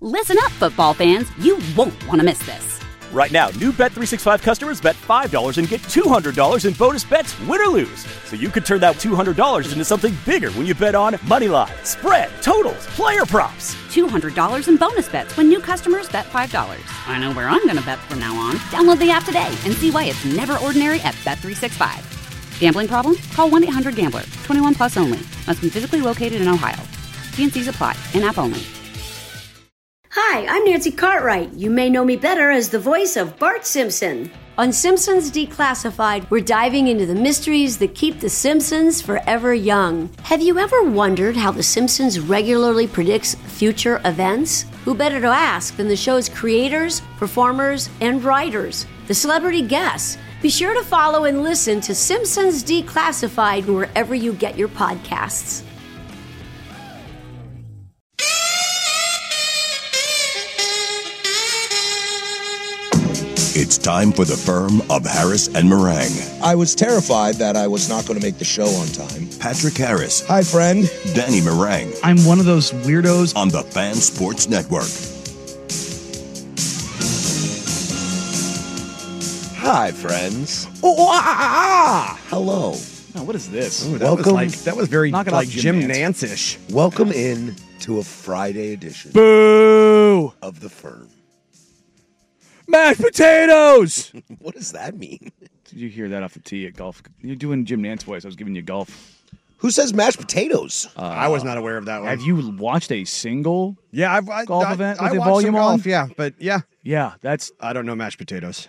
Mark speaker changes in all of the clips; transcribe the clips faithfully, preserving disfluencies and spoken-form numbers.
Speaker 1: Listen up, football fans. You won't want to miss this.
Speaker 2: Right now, new Bet three sixty-five customers bet five dollars and get two hundred dollars in bonus bets, win or lose. So you could turn that two hundred dollars into something bigger when you bet on money line, spread, totals, player props.
Speaker 1: two hundred dollars in bonus bets when new customers bet five dollars. I know where I'm going to bet from now on. Download the app today and see why it's never ordinary at Bet three sixty-five. Gambling problem? Call one eight hundred gambler. twenty-one plus only. Must be physically located in Ohio. T and C's apply. In-app only.
Speaker 3: Hi, I'm Nancy Cartwright. You may know me better as the voice of Bart Simpson. On Simpsons Declassified, we're diving into the mysteries that keep the Simpsons forever young. Have you ever wondered how the Simpsons regularly predicts future events? Who better to ask than the show's creators, performers, and writers, the celebrity guests? Be sure to follow and listen to Simpsons Declassified wherever you get your podcasts.
Speaker 4: It's time for the firm of Harris and Meringue.
Speaker 5: I was terrified that I was not going to make the show on time.
Speaker 4: Patrick Harris.
Speaker 5: Hi, friend.
Speaker 4: Danny Meringue.
Speaker 6: I'm one of those weirdos.
Speaker 4: On the Fan Sports Network.
Speaker 5: Hi, friends.
Speaker 6: Oh, ah, ah, ah.
Speaker 5: Hello.
Speaker 6: Oh, what is this?
Speaker 5: Ooh, that Welcome.
Speaker 6: Was like, that was very
Speaker 5: Knock it
Speaker 6: like
Speaker 5: off,
Speaker 6: Jim
Speaker 5: Jim
Speaker 6: Nance-ish.
Speaker 5: Welcome in to a Friday edition.
Speaker 6: Boo!
Speaker 5: Of the firm.
Speaker 6: Mashed potatoes!
Speaker 5: What does that mean?
Speaker 6: Did you hear that off the tee at golf? You're doing Jim Nance voice. I was giving you golf.
Speaker 5: Who says mashed potatoes?
Speaker 6: Uh,
Speaker 7: I was not aware of that one.
Speaker 6: Have you watched a single
Speaker 7: yeah, I've, I,
Speaker 6: golf
Speaker 7: I,
Speaker 6: event
Speaker 7: I,
Speaker 6: with
Speaker 7: I
Speaker 6: the
Speaker 7: watched
Speaker 6: volume
Speaker 7: some
Speaker 6: on?
Speaker 7: golf, yeah, but yeah.
Speaker 6: Yeah, that's...
Speaker 7: I don't know mashed potatoes.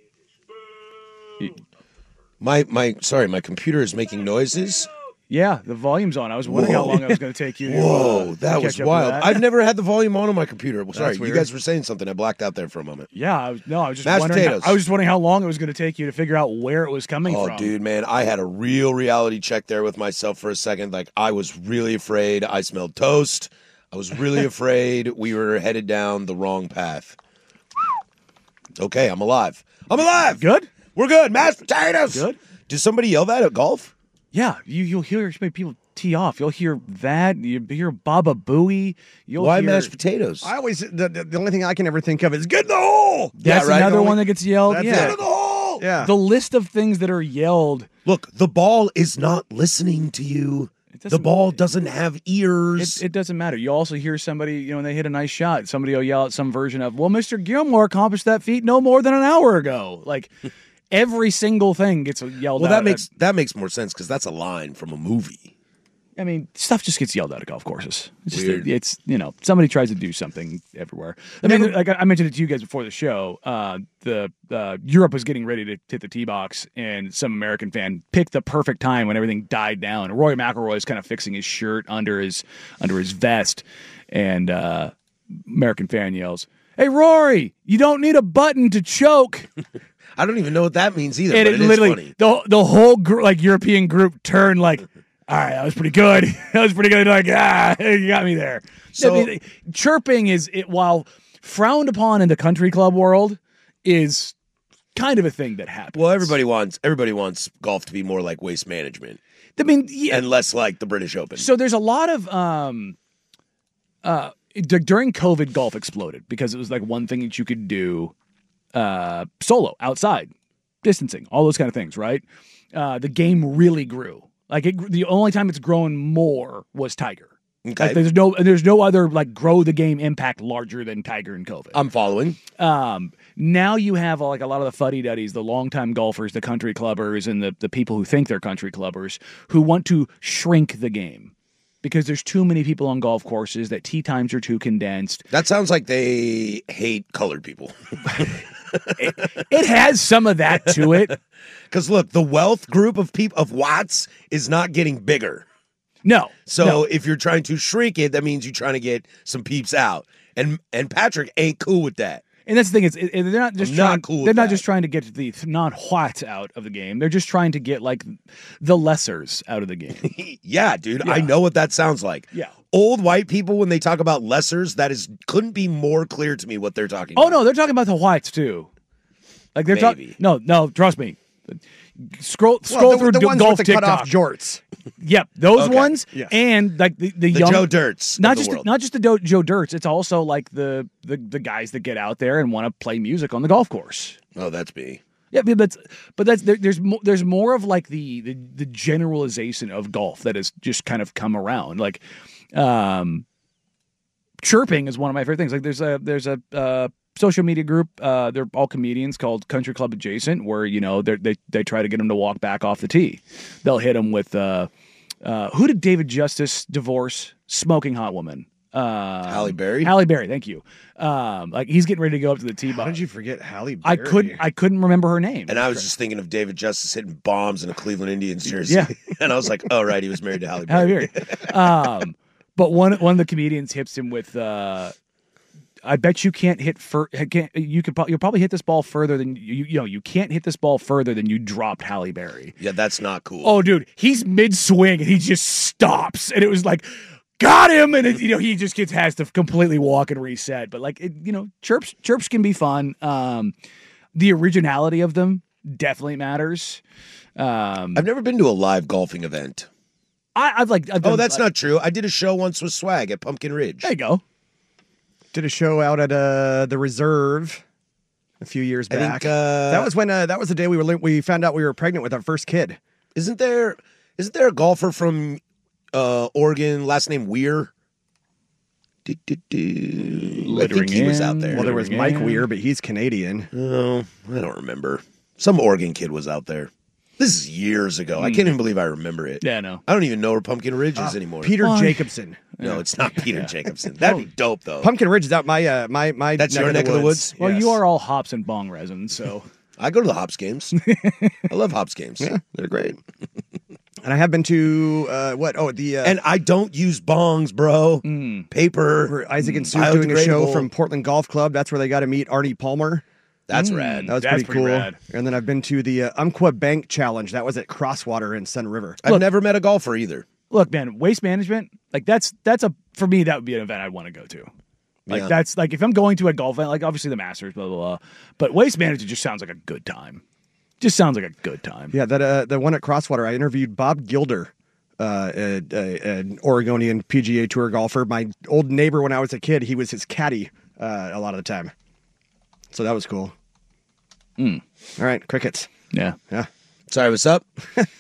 Speaker 5: My, my, sorry, my computer is making noises.
Speaker 6: Yeah, the volume's on. I was wondering
Speaker 5: Whoa.
Speaker 6: how long it was going to take you. To,
Speaker 5: Whoa,
Speaker 6: uh,
Speaker 5: that
Speaker 6: to
Speaker 5: was
Speaker 6: catch up
Speaker 5: wild.
Speaker 6: with that.
Speaker 5: I've never had the volume on on my computer. Well, sorry, you
Speaker 6: weird.
Speaker 5: guys were saying something. I blacked out there for a moment.
Speaker 6: Yeah, I was, no, I was just
Speaker 5: Mashed
Speaker 6: wondering. How,
Speaker 5: potatoes.
Speaker 6: I was just wondering how long it was going to take you to figure out where it was coming
Speaker 5: Oh,
Speaker 6: from.
Speaker 5: dude, man, I had a real reality check there with myself for a second. Like, I was really afraid I smelled toast. I was really afraid we were headed down the wrong path. Okay, I'm alive. I'm alive.
Speaker 6: Good?
Speaker 5: We're good. Mashed potatoes.
Speaker 6: Good.
Speaker 5: Did somebody yell that at golf?
Speaker 6: Yeah, you, you'll hear people tee off. You'll hear that. You hear Baba Booey. You'll
Speaker 5: Why
Speaker 6: hear,
Speaker 5: mashed potatoes?
Speaker 7: I always the, the, the only thing I can ever think of is get in the hole.
Speaker 6: That's
Speaker 5: yeah, right?
Speaker 6: another
Speaker 7: Only,
Speaker 6: one that gets yelled.
Speaker 7: That's
Speaker 6: Yeah.
Speaker 5: Get in the hole.
Speaker 7: Yeah.
Speaker 6: The list of things that are yelled.
Speaker 5: Look, the ball is not listening to you. The ball doesn't have ears.
Speaker 6: It, it doesn't matter. You also hear somebody, you know, when they hit a nice shot, somebody will yell at some version of, well, Mister Gilmore accomplished that feat no more than an hour ago. Like, every single thing gets yelled
Speaker 5: well,
Speaker 6: out.
Speaker 5: that makes
Speaker 6: at,
Speaker 5: that makes more sense because that's a line from a movie.
Speaker 6: I mean, stuff just gets yelled out at golf courses. It's just,
Speaker 5: Weird.
Speaker 6: it's, you know, somebody tries to do something everywhere. I mean, like I mentioned it to you guys before the show, uh, the uh, Europe was getting ready to hit the tee box, and some American fan picked the perfect time when everything died down. Rory McIlroy is kind of fixing his shirt under his under his vest, and uh, American fan yells, "Hey, Rory, you don't need a button to choke."
Speaker 5: I don't even know what that means either.
Speaker 6: And
Speaker 5: but
Speaker 6: it
Speaker 5: it
Speaker 6: literally,
Speaker 5: is funny.
Speaker 6: the the whole gr- like European group turned like, all right, that was pretty good. That was pretty good. Like, ah, you got me there.
Speaker 5: So-
Speaker 6: I mean, chirping is, it, while frowned upon in the country club world, is kind of a thing that happens.
Speaker 5: Well, everybody wants everybody wants golf to be more like Waste Management.
Speaker 6: I mean, yeah.
Speaker 5: And less like the British Open.
Speaker 6: So there's a lot of um, uh, d- during COVID, golf exploded because it was like one thing that you could do uh, solo, outside, distancing, all those kind of things, right? Uh, the game really grew. Like it, the only time it's grown more was Tiger.
Speaker 5: Okay.
Speaker 6: Like there's no there's no other like grow the game impact larger than Tiger and COVID.
Speaker 5: I'm following.
Speaker 6: Um, now you have like a lot of the fuddy-duddies, the longtime golfers, the country clubbers, and the, the people who think they're country clubbers who want to shrink the game because there's too many people on golf courses, that tee times are too condensed.
Speaker 5: That sounds like they hate colored people.
Speaker 6: it, it has some of that to it.
Speaker 5: Because look, the wealth group of people of Watts is not getting bigger.
Speaker 6: No.
Speaker 5: So
Speaker 6: no.
Speaker 5: if you're trying to shrink it, that means you're trying to get some peeps out. And and Patrick ain't cool with that.
Speaker 6: And that's the thing, is it, it, they're not just
Speaker 5: I'm
Speaker 6: trying,
Speaker 5: not cool with
Speaker 6: they're not
Speaker 5: that.
Speaker 6: just trying to get the non-white out of the game. They're just trying to get like the lessers out of the game.
Speaker 5: Yeah, dude,
Speaker 6: Yeah.
Speaker 5: I know what that sounds like.
Speaker 6: Yeah.
Speaker 5: Old white people, when they talk about lessers, that is couldn't be more clear to me what they're talking
Speaker 6: Oh
Speaker 5: about.
Speaker 6: no, they're talking about the whites too. Like they're talking.
Speaker 5: Maybe.
Speaker 6: No, no, trust me. Scroll scroll
Speaker 7: well, the,
Speaker 6: through
Speaker 7: the
Speaker 6: d-
Speaker 7: ones
Speaker 6: golf
Speaker 7: with the cut
Speaker 6: TikTok.
Speaker 7: off jorts.
Speaker 6: Yep, those
Speaker 5: Okay.
Speaker 6: ones,
Speaker 7: Yes.
Speaker 6: and like the, the,
Speaker 5: The
Speaker 6: young
Speaker 5: Joe Dirts of
Speaker 6: not
Speaker 5: the
Speaker 6: just
Speaker 5: world.
Speaker 6: not just the Do- Joe Dirts. It's also like the, the the guys that get out there and want to play music on the golf course.
Speaker 5: Oh, that's me.
Speaker 6: Yeah, but that's but that's there, there's more, there's more of like the, the the generalization of golf that has just kind of come around. Like, um, chirping is one of my favorite things. Like, there's a there's a uh, social media group. Uh, they're all comedians called Country Club Adjacent, where you know they they they try to get them to walk back off the tee. They'll hit them with uh, uh, who did David Justice divorce? Smoking Hot Woman. Uh,
Speaker 5: Halle Berry?
Speaker 6: Halle Berry, thank you. Um, like he's getting ready to go up to the tee
Speaker 7: How
Speaker 6: box.
Speaker 7: did you forget Halle
Speaker 6: I
Speaker 7: Berry?
Speaker 6: couldn't. I couldn't remember her name.
Speaker 5: And I was just thinking of David Justice hitting bombs in a Cleveland Indians jersey.
Speaker 6: Yeah.
Speaker 5: And I was like, oh, right, he was married to Halle
Speaker 6: Halle
Speaker 5: Berry.
Speaker 6: Berry. um, but one one of the comedians hits him with, uh, "I bet you can't hit fur. Can't, you could. Pro- you'll probably hit this ball further than you. You know, you can't hit this ball further than you dropped Halle Berry."
Speaker 5: Yeah, that's not cool.
Speaker 6: Oh, dude, he's mid swing and he just stops, and it was like, got him, and it, you know he just gets has to completely walk and reset. But like, it, you know, chirps chirps can be fun. Um, the originality of them definitely matters. Um,
Speaker 5: I've never been to a live golfing event.
Speaker 6: I, I've like. I've
Speaker 5: Oh,
Speaker 6: done-
Speaker 5: that's not true. I did a show once with Swag at Pumpkin Ridge.
Speaker 6: There you go.
Speaker 7: Did a show out at uh, the Reserve a few years
Speaker 5: I
Speaker 7: back.
Speaker 5: think, uh,
Speaker 7: that was when uh, that was the day we were li- we found out we were pregnant with our first kid.
Speaker 5: Isn't there isn't there a golfer from uh, Oregon, last name Weir? Do, do, do. I think he was out there.
Speaker 7: Well, there was
Speaker 6: Yeah.
Speaker 7: Mike Weir, but he's Canadian.
Speaker 5: Oh, I don't remember. Some Oregon kid was out there. This is years ago. I can't even believe I remember it.
Speaker 6: Yeah, no.
Speaker 5: I don't even know where Pumpkin Ridge is anymore.
Speaker 7: Peter
Speaker 6: Why?
Speaker 7: Jacobson.
Speaker 5: No, it's not Peter Jacobson. That'd be dope, though.
Speaker 7: Pumpkin Ridge is out my uh, my my.
Speaker 5: That's your neck of the woods?
Speaker 6: Well,
Speaker 7: Yes.
Speaker 6: you are all hops and bong resin, so
Speaker 5: I go to the Hops games. I love Hops games. Yeah, they're great.
Speaker 7: And I have been to uh, what? Oh, the uh,
Speaker 5: And I don't use bongs, bro. Paper.
Speaker 7: where Isaac and Sue doing a show
Speaker 5: biodegradable.
Speaker 7: from Portland Golf Club. That's where they got to meet Artie Palmer.
Speaker 5: That's rad.
Speaker 7: That was
Speaker 6: That's
Speaker 7: pretty,
Speaker 6: pretty
Speaker 7: cool.
Speaker 6: rad.
Speaker 7: And then I've been to the uh, Umpqua Bank Challenge. That was at Crosswater in Sun River.
Speaker 5: I've never met a golfer either.
Speaker 6: look, man, waste management, like that's that's a for me that would be an event I'd want to go to. Like
Speaker 5: Yeah.
Speaker 6: that's like if I'm going to a golf event, like obviously the Masters, blah blah blah. But waste management just sounds like a good time. Just sounds like a good time.
Speaker 7: Yeah, that uh, the one at Crosswater. I interviewed Bob Gilder, uh, a, a, an Oregonian P G A Tour golfer. My old neighbor when I was a kid. He was his caddy uh, a lot of the time. So that was cool.
Speaker 6: Mm.
Speaker 7: All right, crickets.
Speaker 6: Yeah.
Speaker 7: Yeah.
Speaker 5: Sorry, what's up?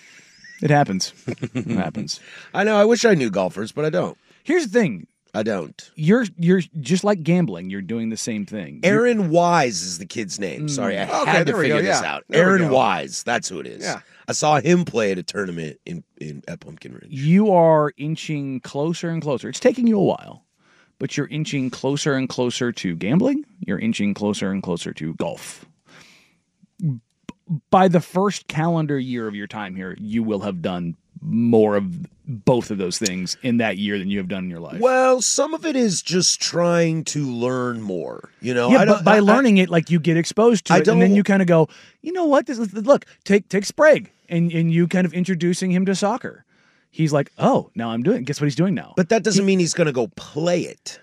Speaker 6: It happens. It happens.
Speaker 5: I know. I wish I knew golfers, but I don't.
Speaker 6: Here's the thing.
Speaker 5: I don't.
Speaker 6: You're you're just like gambling. You're doing the same thing. You're-
Speaker 5: Aaron Wise is the kid's name. Sorry, I
Speaker 7: Okay,
Speaker 5: had to
Speaker 7: there we
Speaker 5: figure
Speaker 7: go,
Speaker 5: this
Speaker 7: yeah.
Speaker 5: out.
Speaker 7: There we
Speaker 5: Aaron
Speaker 7: go.
Speaker 5: Wise. That's who it is.
Speaker 7: Yeah.
Speaker 5: I saw him play at a tournament in, in at Pumpkin Ridge.
Speaker 6: you are inching closer and closer. It's taking you a while, but you're inching closer and closer to gambling. You're inching closer and closer to golf. B- By the first calendar year of your time here, you will have done more of both of those things in that year than you have done in your life.
Speaker 5: Well, some of it is just trying to learn more. You know,
Speaker 6: yeah,
Speaker 5: I
Speaker 6: but
Speaker 5: don't,
Speaker 6: by
Speaker 5: I,
Speaker 6: learning it, like you get exposed to
Speaker 5: I
Speaker 6: it, and then
Speaker 5: don't-
Speaker 6: you kind of go, you know what? This is, look, take take Sprague, and and you kind of introducing him to soccer. He's like, oh, now I'm doing. Guess what he's doing now?
Speaker 5: But that doesn't mean he's going to go play it.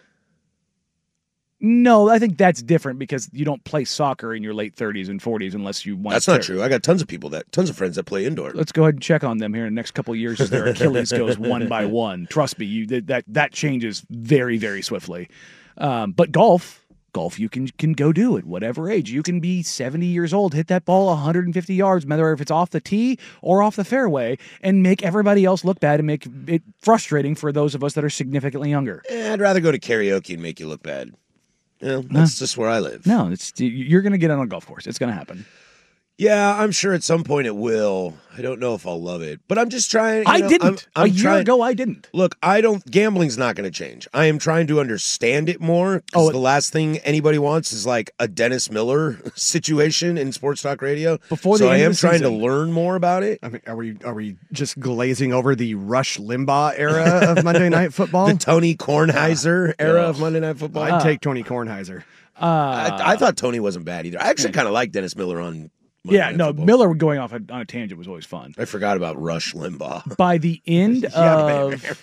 Speaker 6: No, I think that's different because you don't play soccer in your late thirties and forties unless you want.
Speaker 5: That's
Speaker 6: to.
Speaker 5: not true. I got tons of people that, tons of friends that play indoor.
Speaker 6: Let's go ahead and check on them here in the next couple of years as their Achilles goes one by one. Trust me, you that that changes very very swiftly. Um, but golf, golf, you can can go do at whatever age. You can be seventy years old, hit that ball one hundred fifty yards, whether if it's off the tee or off the fairway, and make everybody else look bad and make it frustrating for those of us that are significantly younger.
Speaker 5: Eh, I'd rather go to karaoke and make you look bad. You know, that's just where I live.
Speaker 6: No, it's you're going to get on a golf course. It's going to happen.
Speaker 5: Yeah, I'm sure at some point it will. I don't know if I'll love it, but I'm just trying. you
Speaker 6: I
Speaker 5: know,
Speaker 6: didn't.
Speaker 5: I'm, I'm
Speaker 6: a year
Speaker 5: trying,
Speaker 6: ago, I didn't.
Speaker 5: Look, I don't. Gambling's not going to change. I am trying to understand it more.
Speaker 6: Oh,
Speaker 5: Oh, the last thing anybody wants is like a Dennis Miller situation in sports talk radio.
Speaker 6: Before the
Speaker 5: so
Speaker 6: end
Speaker 5: I
Speaker 6: of
Speaker 5: am
Speaker 6: the
Speaker 5: trying
Speaker 6: season.
Speaker 5: to learn more about it.
Speaker 7: I mean, are we are we just glazing over the Rush Limbaugh era of Monday Night Football?
Speaker 5: The Tony Kornheiser era of Monday Night Football.
Speaker 7: I'd take Tony Kornheiser.
Speaker 6: Uh,
Speaker 5: I, I thought Tony wasn't bad either. I actually kind of like Dennis Miller on. Monday
Speaker 6: yeah,
Speaker 5: Night
Speaker 6: no,
Speaker 5: Football.
Speaker 6: Miller going off on a tangent was always fun.
Speaker 5: I forgot about Rush Limbaugh.
Speaker 6: By the end
Speaker 7: Yeah,
Speaker 6: of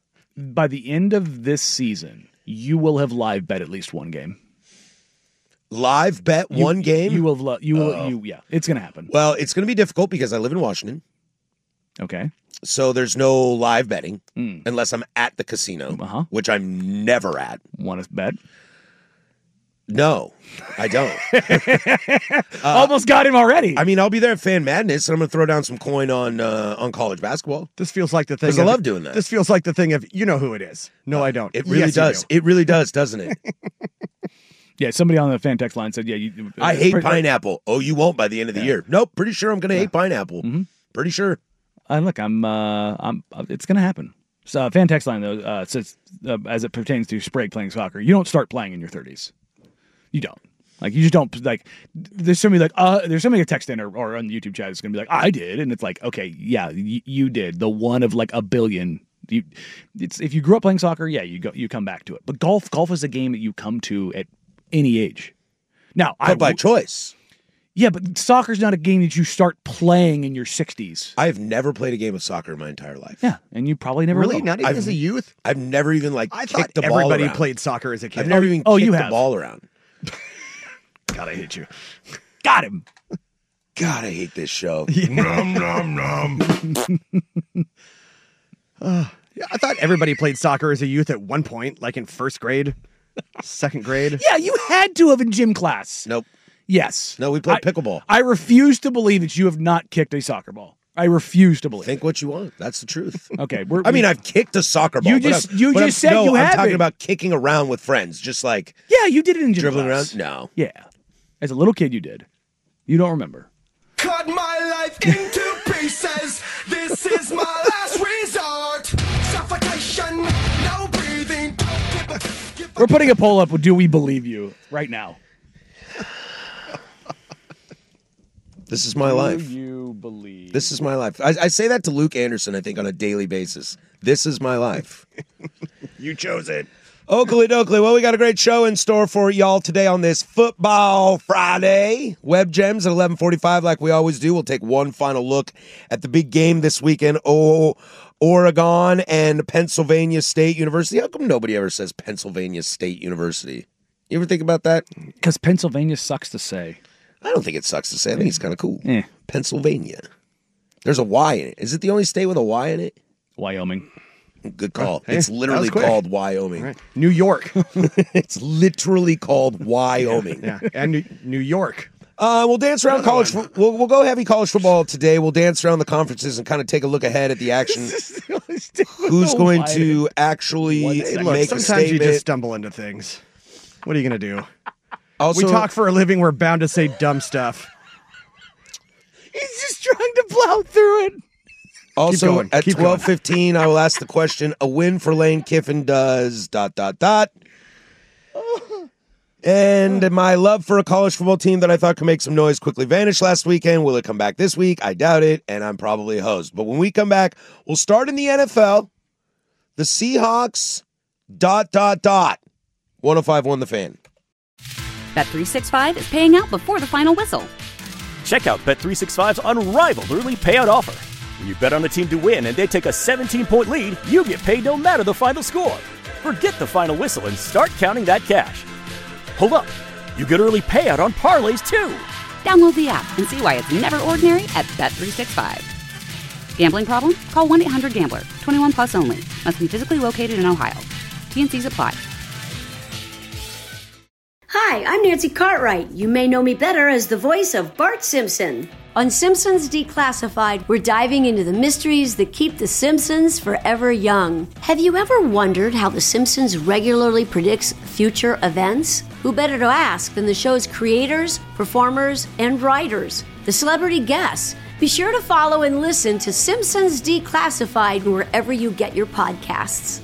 Speaker 6: by the end of this season, you will have live bet at least one game.
Speaker 5: Live bet
Speaker 6: You-
Speaker 5: one game?
Speaker 6: You will. Lo- you will.
Speaker 5: Oh.
Speaker 6: You. Yeah. It's gonna happen.
Speaker 5: Well, it's going to be difficult because I live in Washington.
Speaker 6: Okay.
Speaker 5: So there's no live betting
Speaker 6: Mm.
Speaker 5: unless I'm at the casino,
Speaker 6: Uh-huh.
Speaker 5: which I'm never at.
Speaker 6: Want to bet?
Speaker 5: No, I don't.
Speaker 6: Almost got him already.
Speaker 5: I mean, I'll be there at Fan Madness, and I'm going to throw down some coin on uh, on college basketball.
Speaker 7: This feels like the thing.
Speaker 5: Because I
Speaker 7: of-
Speaker 5: love doing that.
Speaker 7: This feels like the thing of you know who it is. No, I don't.
Speaker 5: It really
Speaker 7: Yes, you
Speaker 5: does.
Speaker 7: do.
Speaker 5: It really does, doesn't it?
Speaker 6: yeah. Somebody on the fan text line said, "Yeah, you."
Speaker 5: I hate
Speaker 6: pretty-
Speaker 5: pineapple. Oh, you won't by the end of the
Speaker 6: Yeah.
Speaker 5: year. Nope. Pretty sure I'm going to hate pineapple.
Speaker 6: Mhm.
Speaker 5: Pretty sure.
Speaker 6: Uh, look, I'm. Uh, I'm. uh, It's gonna happen. So, uh, fan text line though uh, says, uh, as it pertains to Sprague playing soccer, you don't start playing in your thirties. You don't. Like you just don't like. There's somebody like uh. There's somebody a text in or, or on the YouTube chat is gonna be like, I did, and it's like, okay, yeah, y- you did. The one of like a billion. You, it's if you grew up playing soccer, yeah, you go, you come back to it. But golf, golf is a game that you come to at any age. Now,
Speaker 5: But
Speaker 6: I
Speaker 5: by choice.
Speaker 6: yeah, but soccer's not a game that you start playing in your sixties.
Speaker 5: I've never played a game of soccer in my entire life.
Speaker 6: Yeah, and you probably never
Speaker 7: Really?
Speaker 6: will.
Speaker 7: Not even
Speaker 5: I've-
Speaker 7: as a youth?
Speaker 5: I've never even like
Speaker 7: I
Speaker 5: kicked
Speaker 7: thought
Speaker 5: the ball
Speaker 7: everybody
Speaker 5: around.
Speaker 7: played soccer as a kid.
Speaker 5: I've never even
Speaker 6: Oh,
Speaker 5: kicked
Speaker 6: you
Speaker 5: the
Speaker 6: have.
Speaker 5: ball around.
Speaker 7: God, I hate you.
Speaker 6: Got him.
Speaker 5: God, I hate this show.
Speaker 7: nom, nom, nom. uh, yeah, I thought everybody played soccer as a youth at one point, like in first grade, second grade.
Speaker 6: Yeah, you had to have in gym class.
Speaker 5: Nope.
Speaker 6: Yes.
Speaker 5: No, we played
Speaker 6: I-
Speaker 5: pickleball.
Speaker 6: I refuse to believe that you have not kicked a soccer ball. I refuse to believe.
Speaker 5: Think what you want. That's the truth.
Speaker 6: Okay, we're,
Speaker 5: I mean, I've kicked a soccer ball.
Speaker 6: You
Speaker 5: but
Speaker 6: just-
Speaker 5: I'm-
Speaker 6: you
Speaker 5: but
Speaker 6: just
Speaker 5: I'm-
Speaker 6: said
Speaker 5: no,
Speaker 6: you
Speaker 5: I'm
Speaker 6: haven't.
Speaker 5: talking about kicking around with friends, just like
Speaker 6: yeah, you did it in gym
Speaker 5: dribbling
Speaker 6: class.
Speaker 5: around. No.
Speaker 6: Yeah, as a little kid, you did. You don't remember.
Speaker 8: Cut my life into pieces. This is my last resort. Suffocation, no breathing. Don't give a- give a-
Speaker 6: We're putting a poll up. Do we believe you right now?
Speaker 5: This is my life.
Speaker 6: Do you believe?
Speaker 5: This is my life. I, I say that to Luke Anderson, I think, on a daily basis. This is my life.
Speaker 7: You chose it.
Speaker 5: Oakley Dokley. Well, we got a great show in store for y'all today on this Football Friday. Web Gems at eleven forty-five, like we always do. We'll take one final look at the big game this weekend. Oh, Oregon and Pennsylvania State University. How come nobody ever says Pennsylvania State University? You ever think about that?
Speaker 6: Because Pennsylvania sucks to say.
Speaker 5: I don't think it sucks to say. I think it's kind of cool.
Speaker 6: Eh.
Speaker 5: Pennsylvania. There's a Y in it. Is it the only state with a Y in it?
Speaker 6: Wyoming.
Speaker 5: Good call.
Speaker 7: hey,
Speaker 5: it's
Speaker 7: that
Speaker 5: literally
Speaker 7: was quick.
Speaker 5: called Wyoming.
Speaker 7: Right. New York.
Speaker 5: It's literally called Wyoming.
Speaker 7: Yeah, and New, New York.
Speaker 5: Uh, we'll dance around college. Fo- we'll, we'll go heavy college football today. We'll dance around the conferences and kind of take a look ahead at the action. Who's going to actually
Speaker 7: Hey, look,
Speaker 5: make a
Speaker 7: sometimes you
Speaker 5: statement?
Speaker 7: just stumble into things. What are you going to do?
Speaker 5: Also,
Speaker 7: We talk for a living. We're bound to say dumb stuff.
Speaker 6: He's just trying to plow through it.
Speaker 5: also
Speaker 7: going,
Speaker 5: at
Speaker 7: keep
Speaker 5: twelve fifteen, I will ask the question: a win for Lane Kiffin does dot dot dot. And my love for a college football team that I thought could make some noise quickly vanished last weekend. Will it come back this week? I doubt it, and I'm probably a host. But when we come back, we'll start in the N F L. The Seahawks, dot, dot, dot. one oh five one The Fan.
Speaker 1: Bet three sixty-five is paying out before the final whistle.
Speaker 2: Check out Bet three sixty-five's unrivaled early payout offer. When you bet on a team to win and they take a seventeen-point lead, you get paid no matter the final score. Forget the final whistle and start counting that cash. Hold up. You get early payout on parlays, too.
Speaker 1: Download the app and see why it's never ordinary at Bet three sixty-five. Gambling problem? Call one eight hundred gambler. twenty-one plus only. Must be physically located in Ohio. T N Cs apply.
Speaker 3: Hi, I'm Nancy Cartwright. You may know me better as the voice of Bart Simpson. On Simpsons Declassified, we're diving into the mysteries that keep the Simpsons forever young. Have you ever wondered how the Simpsons regularly predicts future events? Who better to ask than the show's creators, performers, and writers? The celebrity guests. Be sure to follow and listen to Simpsons Declassified wherever you get your podcasts.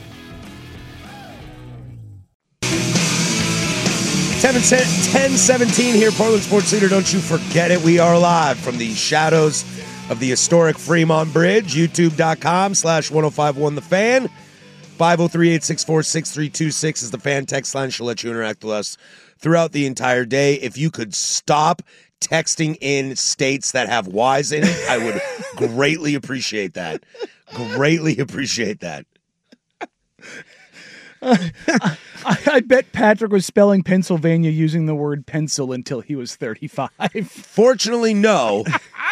Speaker 5: ten seventeen here, Portland Sports Leader. Don't you forget it. We are live from the shadows of the historic Fremont Bridge. YouTube.com slash 1051 The Fan. five oh three, eight six four, six three two six is the fan text line. She'll let you interact with us throughout the entire day. If you could stop texting in states that have Y's in it, I would greatly appreciate that. Greatly appreciate that.
Speaker 6: I, I bet Patrick was spelling Pennsylvania using the word pencil until he was thirty-five.
Speaker 5: Fortunately, no.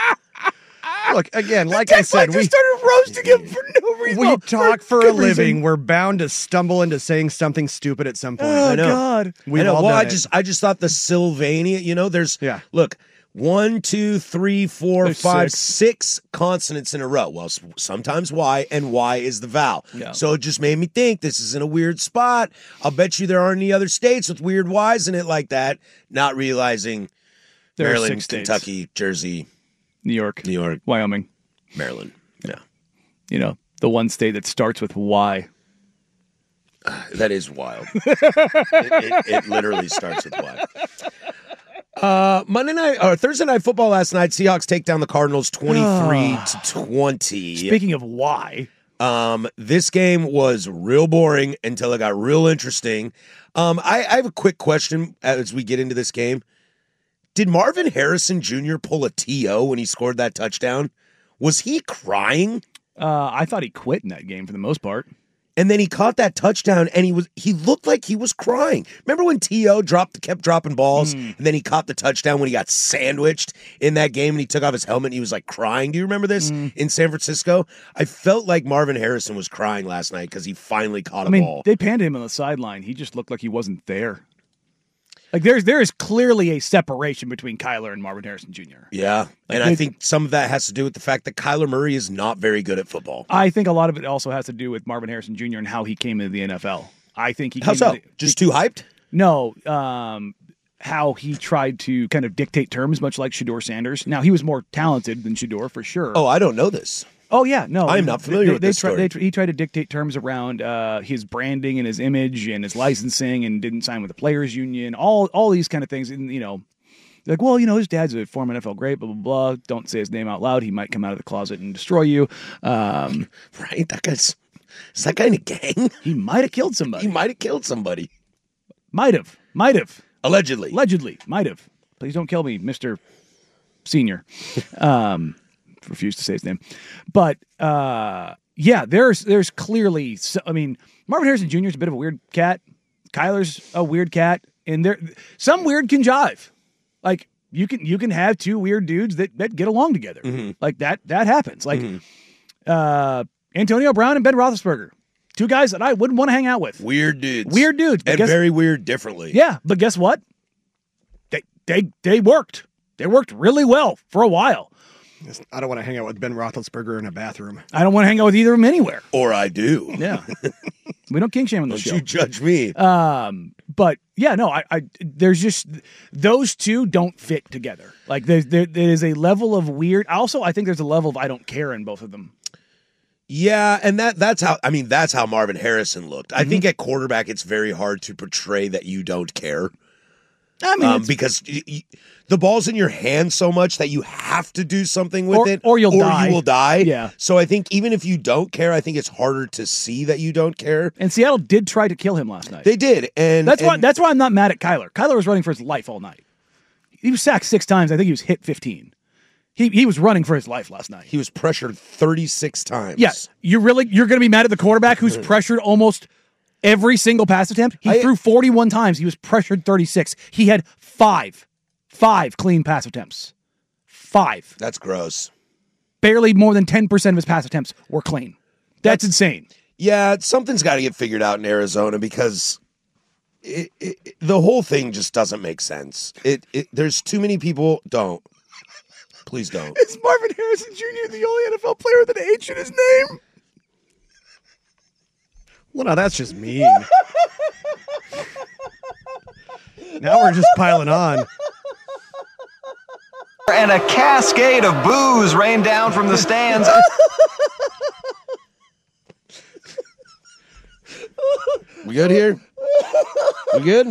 Speaker 7: Look, again, like I said,
Speaker 6: we
Speaker 7: we
Speaker 6: started roasting him for no reason.
Speaker 7: we
Speaker 6: Well,
Speaker 7: talk for a
Speaker 6: good
Speaker 7: living.
Speaker 6: reason.
Speaker 7: We're bound to stumble into saying something stupid at some point.
Speaker 6: Oh,
Speaker 7: I know.
Speaker 6: God.
Speaker 7: We've
Speaker 5: I know.
Speaker 7: all
Speaker 5: Well,
Speaker 7: done
Speaker 5: I
Speaker 7: it.
Speaker 5: just, I just thought the Sylvania. You know, there's
Speaker 7: Yeah.
Speaker 5: Look, one, two, three, four,
Speaker 6: There's
Speaker 5: five,
Speaker 6: six.
Speaker 5: six consonants in a row. Well, s- sometimes Y, and Y is the vowel.
Speaker 6: Yeah.
Speaker 5: So it just made me think this is in a weird spot. I'll bet you there aren't any other states with weird Y's in it like that. Not realizing
Speaker 6: There are
Speaker 5: Maryland,
Speaker 6: six states.
Speaker 5: Kentucky, Jersey,
Speaker 6: New York,
Speaker 5: New York,
Speaker 6: Wyoming.
Speaker 5: Maryland. Yeah,
Speaker 6: You know, the one state that starts with Y.
Speaker 5: that is wild. it, it, it literally starts with Y. Uh, Monday night or Thursday night football last night. Seahawks take down the Cardinals twenty-three to twenty.
Speaker 6: Speaking of Y,
Speaker 5: Um, this game was real boring until it got real interesting. Um, I, I have a quick question as we get into this game. Did Marvin Harrison Junior pull a T O when he scored that touchdown? Was he crying?
Speaker 6: uh, I thought he quit in that game for the most part.
Speaker 5: And then he caught that touchdown, and he was he looked like he was crying. Remember when T O dropped kept dropping balls,
Speaker 6: Mm.
Speaker 5: and then he caught the touchdown when he got sandwiched in that game, and he took off his helmet and he was like crying. Do you remember this
Speaker 6: Mm.
Speaker 5: in San Francisco? I felt like Marvin Harrison was crying last night because he finally caught a
Speaker 6: I mean,
Speaker 5: ball.
Speaker 6: they panned him on the sideline. He just looked like he wasn't there. Like there's there is clearly a separation between Kyler and Marvin Harrison Junior
Speaker 5: Yeah, and
Speaker 6: Like,
Speaker 5: I
Speaker 6: they-
Speaker 5: think some of that has to do with the fact that Kyler Murray is not very good at football.
Speaker 6: I think a lot of it also has to do with Marvin Harrison Junior and how he came into the N F L. I think he
Speaker 5: How
Speaker 6: came
Speaker 5: so?
Speaker 6: into the-
Speaker 5: Just too hyped?
Speaker 6: No, um, how he tried to kind of dictate terms, much like Shador Sanders. Now he was more talented than Shador for sure.
Speaker 5: Oh, I don't know this.
Speaker 6: Oh yeah, no,
Speaker 5: I am not familiar
Speaker 6: they,
Speaker 5: with
Speaker 6: they
Speaker 5: this
Speaker 6: tri-
Speaker 5: story.
Speaker 6: They tr- he tried to dictate terms around uh, his branding and his image and his licensing, and didn't sign with the players' union. All all these kind of things, and you know, like, well, you know, his dad's a former N F L great. Blah blah blah. Don't say his name out loud. He might come out of the closet and destroy you. Um,
Speaker 5: Right? That guy's is that guy in a gang?
Speaker 6: he might have killed somebody.
Speaker 5: He might have killed somebody.
Speaker 6: Might have. Might have.
Speaker 5: Allegedly.
Speaker 6: Allegedly. Might have. Please don't kill me, Mister Senior. Um, refuse to say his name. But uh, yeah, there's there's clearly. So, I mean, Marvin Harrison Junior is a bit of a weird cat. Kyler's a weird cat, and there some weird can jive. Like you can you can have two weird dudes that that get along together.
Speaker 5: Mm-hmm.
Speaker 6: Like that that happens. Like uh, Antonio Brown and Ben Roethlisberger, two guys that I wouldn't want to hang out with.
Speaker 5: Weird dudes.
Speaker 6: Weird dudes, but
Speaker 5: And
Speaker 6: guess-
Speaker 5: very weird differently.
Speaker 6: Yeah, but guess what? They they they worked. They worked really well for a while.
Speaker 7: I don't want to hang out with Ben Roethlisberger in a bathroom.
Speaker 6: I don't want to hang out with either of them anywhere.
Speaker 5: Or I do.
Speaker 6: Yeah, we don't king shame on the
Speaker 5: Don't
Speaker 6: show.
Speaker 5: you judge me.
Speaker 6: Um, but yeah, no, I, I there's just those two don't fit together. Like there's there, there is a level of weird. Also, I think there's a level of I don't care in both of them.
Speaker 5: Yeah, and that that's how I mean that's how Marvin Harrison looked.
Speaker 6: Mm-hmm.
Speaker 5: I think at quarterback it's very hard to portray that you don't care.
Speaker 6: I mean,
Speaker 5: Um,
Speaker 6: it's-
Speaker 5: because y- y- the ball's in your hand so much that you have to do something with
Speaker 6: Or-
Speaker 5: it,
Speaker 6: or you'll die.
Speaker 5: you will die.
Speaker 6: Yeah.
Speaker 5: So I think even if you don't care, I think it's harder to see that you don't care.
Speaker 6: and Seattle did try to kill him last night.
Speaker 5: They did, and
Speaker 6: that's why
Speaker 5: and
Speaker 6: that's why I'm not mad at Kyler. Kyler was running for his life all night. He was sacked six times. I think he was hit fifteen. He he was running for his life last night.
Speaker 5: he was pressured thirty-six times.
Speaker 6: Yes, you really you're going to be mad at the quarterback who's pressured almost every single pass attempt. He
Speaker 5: I-
Speaker 6: threw forty-one times. He was pressured thirty-six. He had five, five clean pass attempts. Five.
Speaker 5: That's gross.
Speaker 6: Barely more than ten percent of his pass attempts were clean. That's, insane.
Speaker 5: Yeah, something's got to get figured out in Arizona because it, it, it- the whole thing just doesn't make sense. It, it there's too many people. Don't. Please don't.
Speaker 6: Is Marvin Harrison Junior the only N F L player with an H in his name?
Speaker 7: Well, now that's just mean. Now we're just piling on.
Speaker 9: And a cascade of boos rained down from the stands.
Speaker 5: We good here? We good?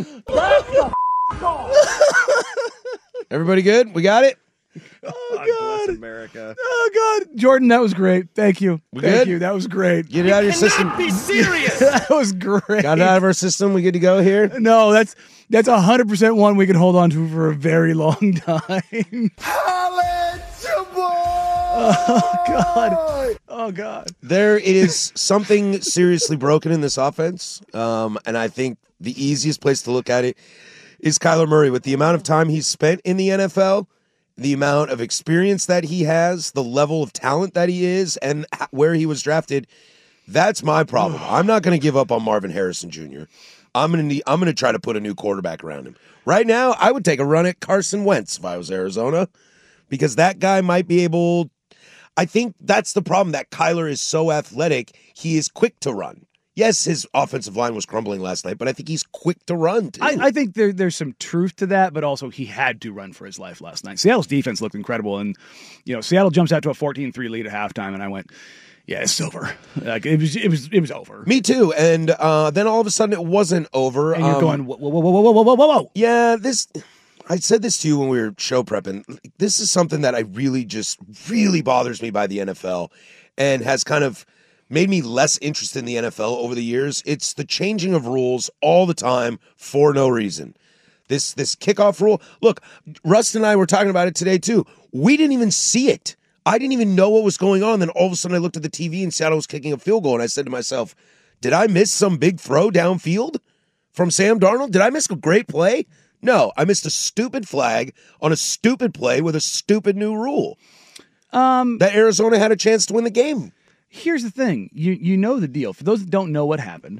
Speaker 5: Everybody good? We got it?
Speaker 7: God bless America.
Speaker 6: Oh God, Jordan, that was great. Thank you.
Speaker 5: We
Speaker 6: Thank
Speaker 5: good?
Speaker 6: you. That was great.
Speaker 5: Get it out of your system.
Speaker 8: Be serious.
Speaker 6: That was great.
Speaker 5: Got it out of our system. We good to go here?
Speaker 6: No, that's that's a hundred percent one we can hold on to for a very long time. Oh, God. Oh, God.
Speaker 5: There is something seriously broken in this offense, um, and I think the easiest place to look at it is Kyler Murray. With the amount of time he's spent in the N F L, the amount of experience that he has, the level of talent that he is, and where he was drafted, that's my problem. I'm not going to give up on Marvin Harrison Junior I'm going to I'm going to try to put a new quarterback around him. Right now, I would take a run at Carson Wentz if I was Arizona, because that guy might be able. I think that's the problem, that Kyler is so athletic, he is quick to run. Yes, his offensive line was crumbling last night, but I think he's quick to run, too.
Speaker 6: I, I think there, there's some truth to that, but also he had to run for his life last night. Seattle's defense looked incredible, and you know Seattle jumps out to a fourteen three lead at halftime, and I went, yeah, it's over. Like it was, it was, it was over.
Speaker 5: Me too. And uh, then all of a sudden, it wasn't over.
Speaker 6: And you're
Speaker 5: um,
Speaker 6: going, whoa, whoa, whoa, whoa, whoa, whoa, whoa, whoa.
Speaker 5: Yeah, this. I said this to you when we were show prepping. This is something that I really just really bothers me by the N F L, and has kind of made me less interested in the N F L over the years. It's the changing of rules all the time for no reason. This this kickoff rule. Look, Rust and I were talking about it today too. We didn't even see it. I didn't even know what was going on. Then all of a sudden I looked at the T V and Seattle was kicking a field goal, and I said to myself, did I miss some big throw downfield from Sam Darnold? Did I miss a great play? No, I missed a stupid flag on a stupid play with a stupid new rule.
Speaker 6: Um,
Speaker 5: that Arizona had a chance to win the game.
Speaker 6: Here's the thing. You you know the deal. For those that don't know what happened,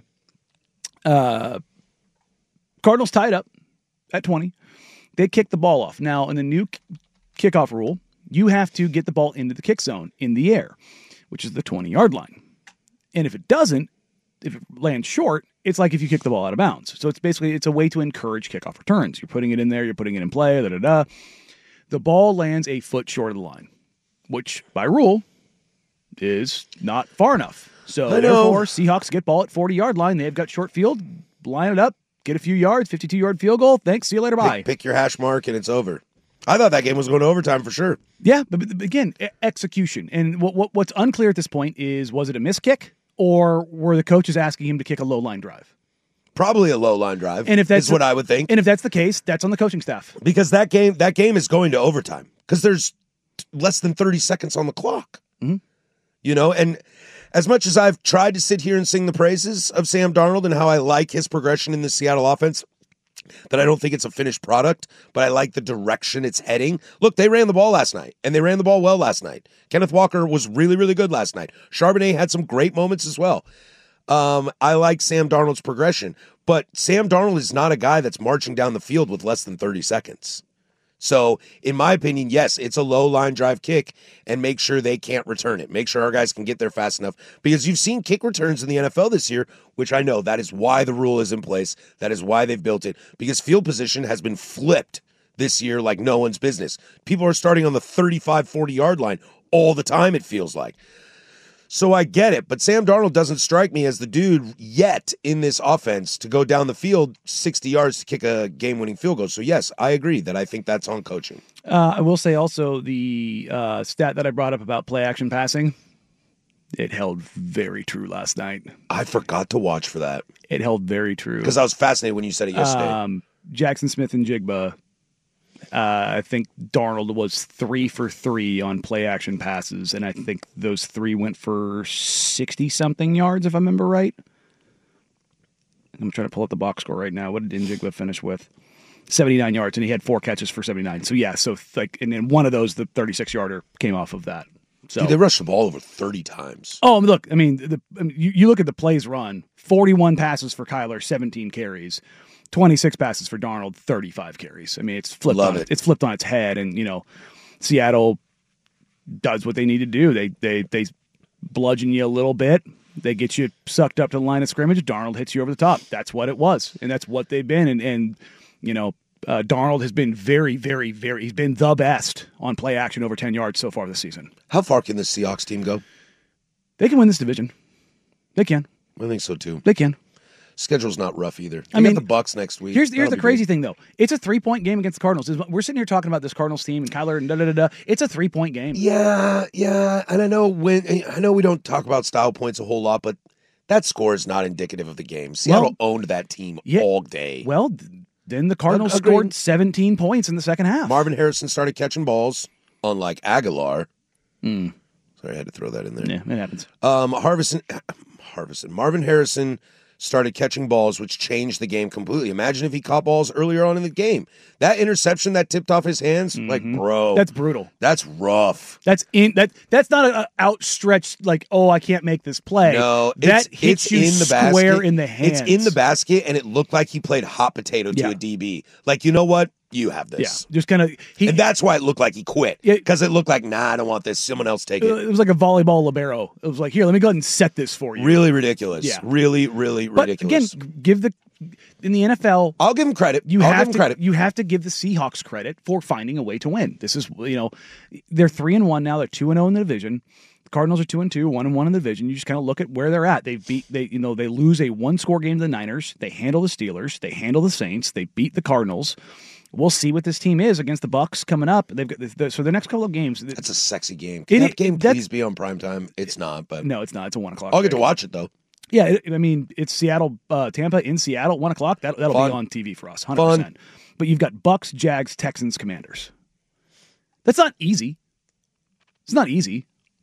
Speaker 6: uh, Cardinals tied up at twenty. They kicked the ball off. Now, in the new kickoff rule, you have to get the ball into the kick zone in the air, which is the twenty-yard line. And if it doesn't, if it lands short, it's like if you kick the ball out of bounds. So it's basically, it's a way to encourage kickoff returns. You're putting it in there, you're putting it in play, da da da. The ball lands a foot short of the line, which by rule is not far enough. So therefore, Seahawks get ball at forty-yard line. They've got short field, line it up, get a few yards, fifty-two-yard field goal. Thanks, see you later, bye.
Speaker 5: Pick, pick your hash mark and it's over. I thought that game was going to overtime for sure.
Speaker 6: Yeah, but, but again, e- execution. And what, what what's unclear at this point is, was it a missed kick? Or were the coaches asking him to kick a low line drive?
Speaker 5: Probably a low line drive.
Speaker 6: And if that's
Speaker 5: is what I would think.
Speaker 6: And if that's the case, that's on the coaching staff.
Speaker 5: Because that game that game is going to overtime. Because there's less than thirty seconds on the clock.
Speaker 6: Mm-hmm.
Speaker 5: You know, and as much as I've tried to sit here and sing the praises of Sam Darnold and how I like his progression in the Seattle offense, that I don't think it's a finished product, but I like the direction it's heading. Look, they ran the ball last night, and they ran the ball well last night. Kenneth Walker was really, really good last night. Charbonnet had some great moments as well. Um, I like Sam Darnold's progression, but Sam Darnold is not a guy that's marching down the field with less than thirty seconds. So, in my opinion, yes, it's a low line drive kick, and make sure they can't return it. Make sure our guys can get there fast enough, because you've seen kick returns in the N F L this year, which I know that is why the rule is in place. That is why they've built it, because field position has been flipped this year like no one's business. People are starting on the thirty-five, forty-yard line all the time, it feels like. So I get it, but Sam Darnold doesn't strike me as the dude yet in this offense to go down the field sixty yards to kick a game-winning field goal. So yes, I agree that I think that's on coaching.
Speaker 6: Uh, I will say also the uh, stat that I brought up about play-action passing, it held very true last night.
Speaker 5: I forgot to watch for that.
Speaker 6: It held very true.
Speaker 5: Because I was fascinated when you said it yesterday.
Speaker 6: Um, Jackson Smith and Jigba, uh, I think Darnold was three for three on play-action passes, and I think those three went for sixty-something yards, if I remember right. I'm trying to pull up the box score right now. What did Njigba finish with? seventy-nine yards, and he had four catches for seventy-nine. So, yeah, so like, and then one of those, the thirty-six-yarder, came off of that. So
Speaker 5: Dude, they rushed the ball over thirty times.
Speaker 6: Oh, look, I mean, the, I mean you, you look at the plays run, forty-one passes for Kyler, seventeen carries. twenty-six passes for Darnold, thirty-five carries. I mean, it's flipped
Speaker 5: Love
Speaker 6: on
Speaker 5: it.
Speaker 6: It's flipped on its head, and you know, Seattle does what they need to do. They they they bludgeon you a little bit. They get you sucked up to the line of scrimmage. Darnold hits you over the top. That's what it was, and that's what they've been. And and you know, uh, Darnold has been very, very, very. He's been the best on play action over ten yards so far this season.
Speaker 5: How far can this Seahawks team go?
Speaker 6: They can win this division. They can.
Speaker 5: I think so too.
Speaker 6: They can.
Speaker 5: Schedule's not rough either. They
Speaker 6: I mean,
Speaker 5: got the Bucks next week.
Speaker 6: Here's here's
Speaker 5: That'll
Speaker 6: the
Speaker 5: be
Speaker 6: crazy
Speaker 5: good.
Speaker 6: thing though. It's a three point game against the Cardinals. We're sitting here talking about this Cardinals team and Kyler and da da da da. It's a three point game.
Speaker 5: Yeah, yeah, and I know when I know we don't talk about style points a whole lot, but that score is not indicative of the game. Seattle
Speaker 6: Well,
Speaker 5: owned that team
Speaker 6: yeah,
Speaker 5: all day.
Speaker 6: Well, then the Cardinals
Speaker 5: Agreed.
Speaker 6: scored seventeen points in the second half.
Speaker 5: Marvin Harrison started catching balls, unlike Aguilar.
Speaker 6: Mm.
Speaker 5: Sorry, I had to throw that in there.
Speaker 6: Yeah, it happens.
Speaker 5: Um, Harvison, Harvison, Marvin Harrison started catching balls, which changed the game completely. Imagine if he caught balls earlier on in the game. That interception that tipped off his hands, mm-hmm. like, bro.
Speaker 6: That's brutal.
Speaker 5: That's rough.
Speaker 6: That's in that. That's not an outstretched, like, oh, I can't make this play.
Speaker 5: No,
Speaker 6: that
Speaker 5: it's,
Speaker 6: hits
Speaker 5: it's
Speaker 6: you
Speaker 5: in the
Speaker 6: square
Speaker 5: basket.
Speaker 6: in the hands.
Speaker 5: It's in the basket, and it looked like he played hot potato to
Speaker 6: yeah.
Speaker 5: a D B. Like, you know what? You have this.
Speaker 6: Yeah, just kind of.
Speaker 5: And that's why it looked like he quit. Because it, it looked like, nah, I don't want this. Someone else take it.
Speaker 6: It was like a volleyball libero. It was like, here, let me go ahead and set this for you.
Speaker 5: Really ridiculous.
Speaker 6: Yeah.
Speaker 5: Really, really
Speaker 6: but
Speaker 5: ridiculous.
Speaker 6: Again, give the in the N F L.
Speaker 5: I'll give him credit.
Speaker 6: You
Speaker 5: I'll
Speaker 6: have
Speaker 5: give him
Speaker 6: to,
Speaker 5: credit.
Speaker 6: You have to give the Seahawks credit for finding a way to win. This is, you know, they're three and one now. They're two and zero in the division. The Cardinals are two and two, one and one in the division. You just kind of look at where they're at. They beat, they you know, they lose a one score game to the Niners. They handle the Steelers. They handle the Saints. They beat the Cardinals. We'll see what this team is against the Bucks coming up. They've got the, so the next couple of games.
Speaker 5: That's a sexy game. Can
Speaker 6: it,
Speaker 5: that game
Speaker 6: that,
Speaker 5: please be on primetime? It's not, but
Speaker 6: no, it's not. It's a one o'clock.
Speaker 5: I'll get to watch it though.
Speaker 6: Yeah, it, I mean it's Seattle, uh, Tampa in Seattle, one o'clock. That that'll
Speaker 5: Fun.
Speaker 6: be on T V for us, hundred percent. But you've got Bucks, Jags, Texans, Commanders. That's not easy. It's not easy.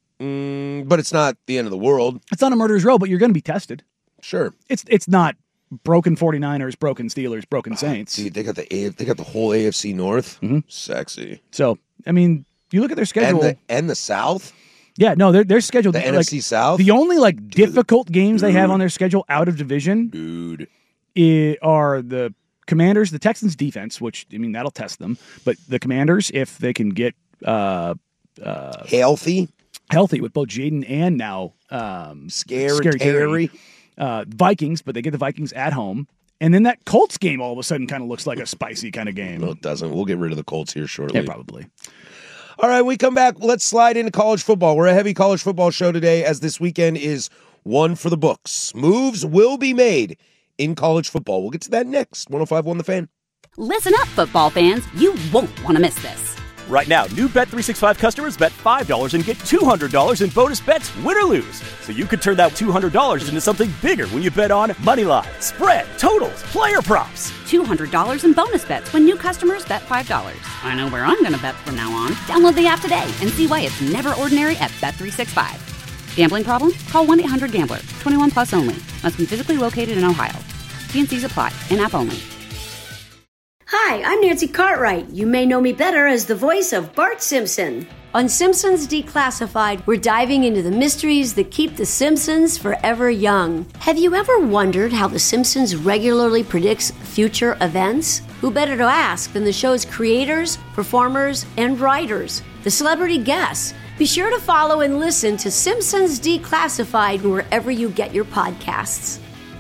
Speaker 5: Mm, but it's not the end of the world.
Speaker 6: It's not a murderer's row, but you're going to be tested.
Speaker 5: Sure.
Speaker 6: It's it's not broken 49ers, broken Steelers, broken Saints.
Speaker 5: Dude, they got the A- they got the whole A F C North.
Speaker 6: Mm-hmm.
Speaker 5: Sexy.
Speaker 6: So I mean, you look at their schedule
Speaker 5: and the, and the South.
Speaker 6: Yeah, no, they're they're scheduled.
Speaker 5: The
Speaker 6: like,
Speaker 5: N F C South.
Speaker 6: The only like
Speaker 5: Dude.
Speaker 6: difficult games
Speaker 5: Dude.
Speaker 6: they have on their schedule out of division,
Speaker 5: dude,
Speaker 6: I- are the Commanders, the Texans defense, which I mean that'll test them. But the Commanders, if they can get uh, uh,
Speaker 5: healthy,
Speaker 6: healthy with both Jaden and now um,
Speaker 5: Scary,
Speaker 6: Scary
Speaker 5: Terry.
Speaker 6: Terry, uh, Vikings, but they get the Vikings at home. And then that Colts game all of a sudden kind of looks like a spicy kind of game.
Speaker 5: No, it doesn't. We'll get rid of the Colts here shortly.
Speaker 6: Yeah, probably.
Speaker 5: All right, we come back. Let's slide into college football. We're a heavy college football show today, as this weekend is one for the books. Moves will be made in college football. We'll get to that next. one oh five point one The Fan.
Speaker 1: Listen up, football fans. You won't want to miss this.
Speaker 2: Right now, new Bet three sixty-five customers bet five dollars and get two hundred dollars in bonus bets, win or lose. So you could turn that two hundred dollars into something bigger when you bet on Moneyline, spread, totals, player props.
Speaker 1: two hundred dollars in bonus bets when new customers bet five dollars. I know where I'm going to bet from now on. Download the app today and see why it's never ordinary at Bet three sixty-five. Gambling problem? Call one eight hundred gambler. twenty-one plus only. Must be physically located in Ohio. T and C's apply. In-app only.
Speaker 3: Hi, I'm Nancy Cartwright. You may know me better as the voice of Bart Simpson. On Simpsons Declassified, we're diving into the mysteries that keep the Simpsons forever young. Have you ever wondered how the Simpsons regularly predicts future events? Who better to ask than the show's creators, performers, and writers, the celebrity guests? Be sure to follow and listen to Simpsons Declassified wherever you get your podcasts.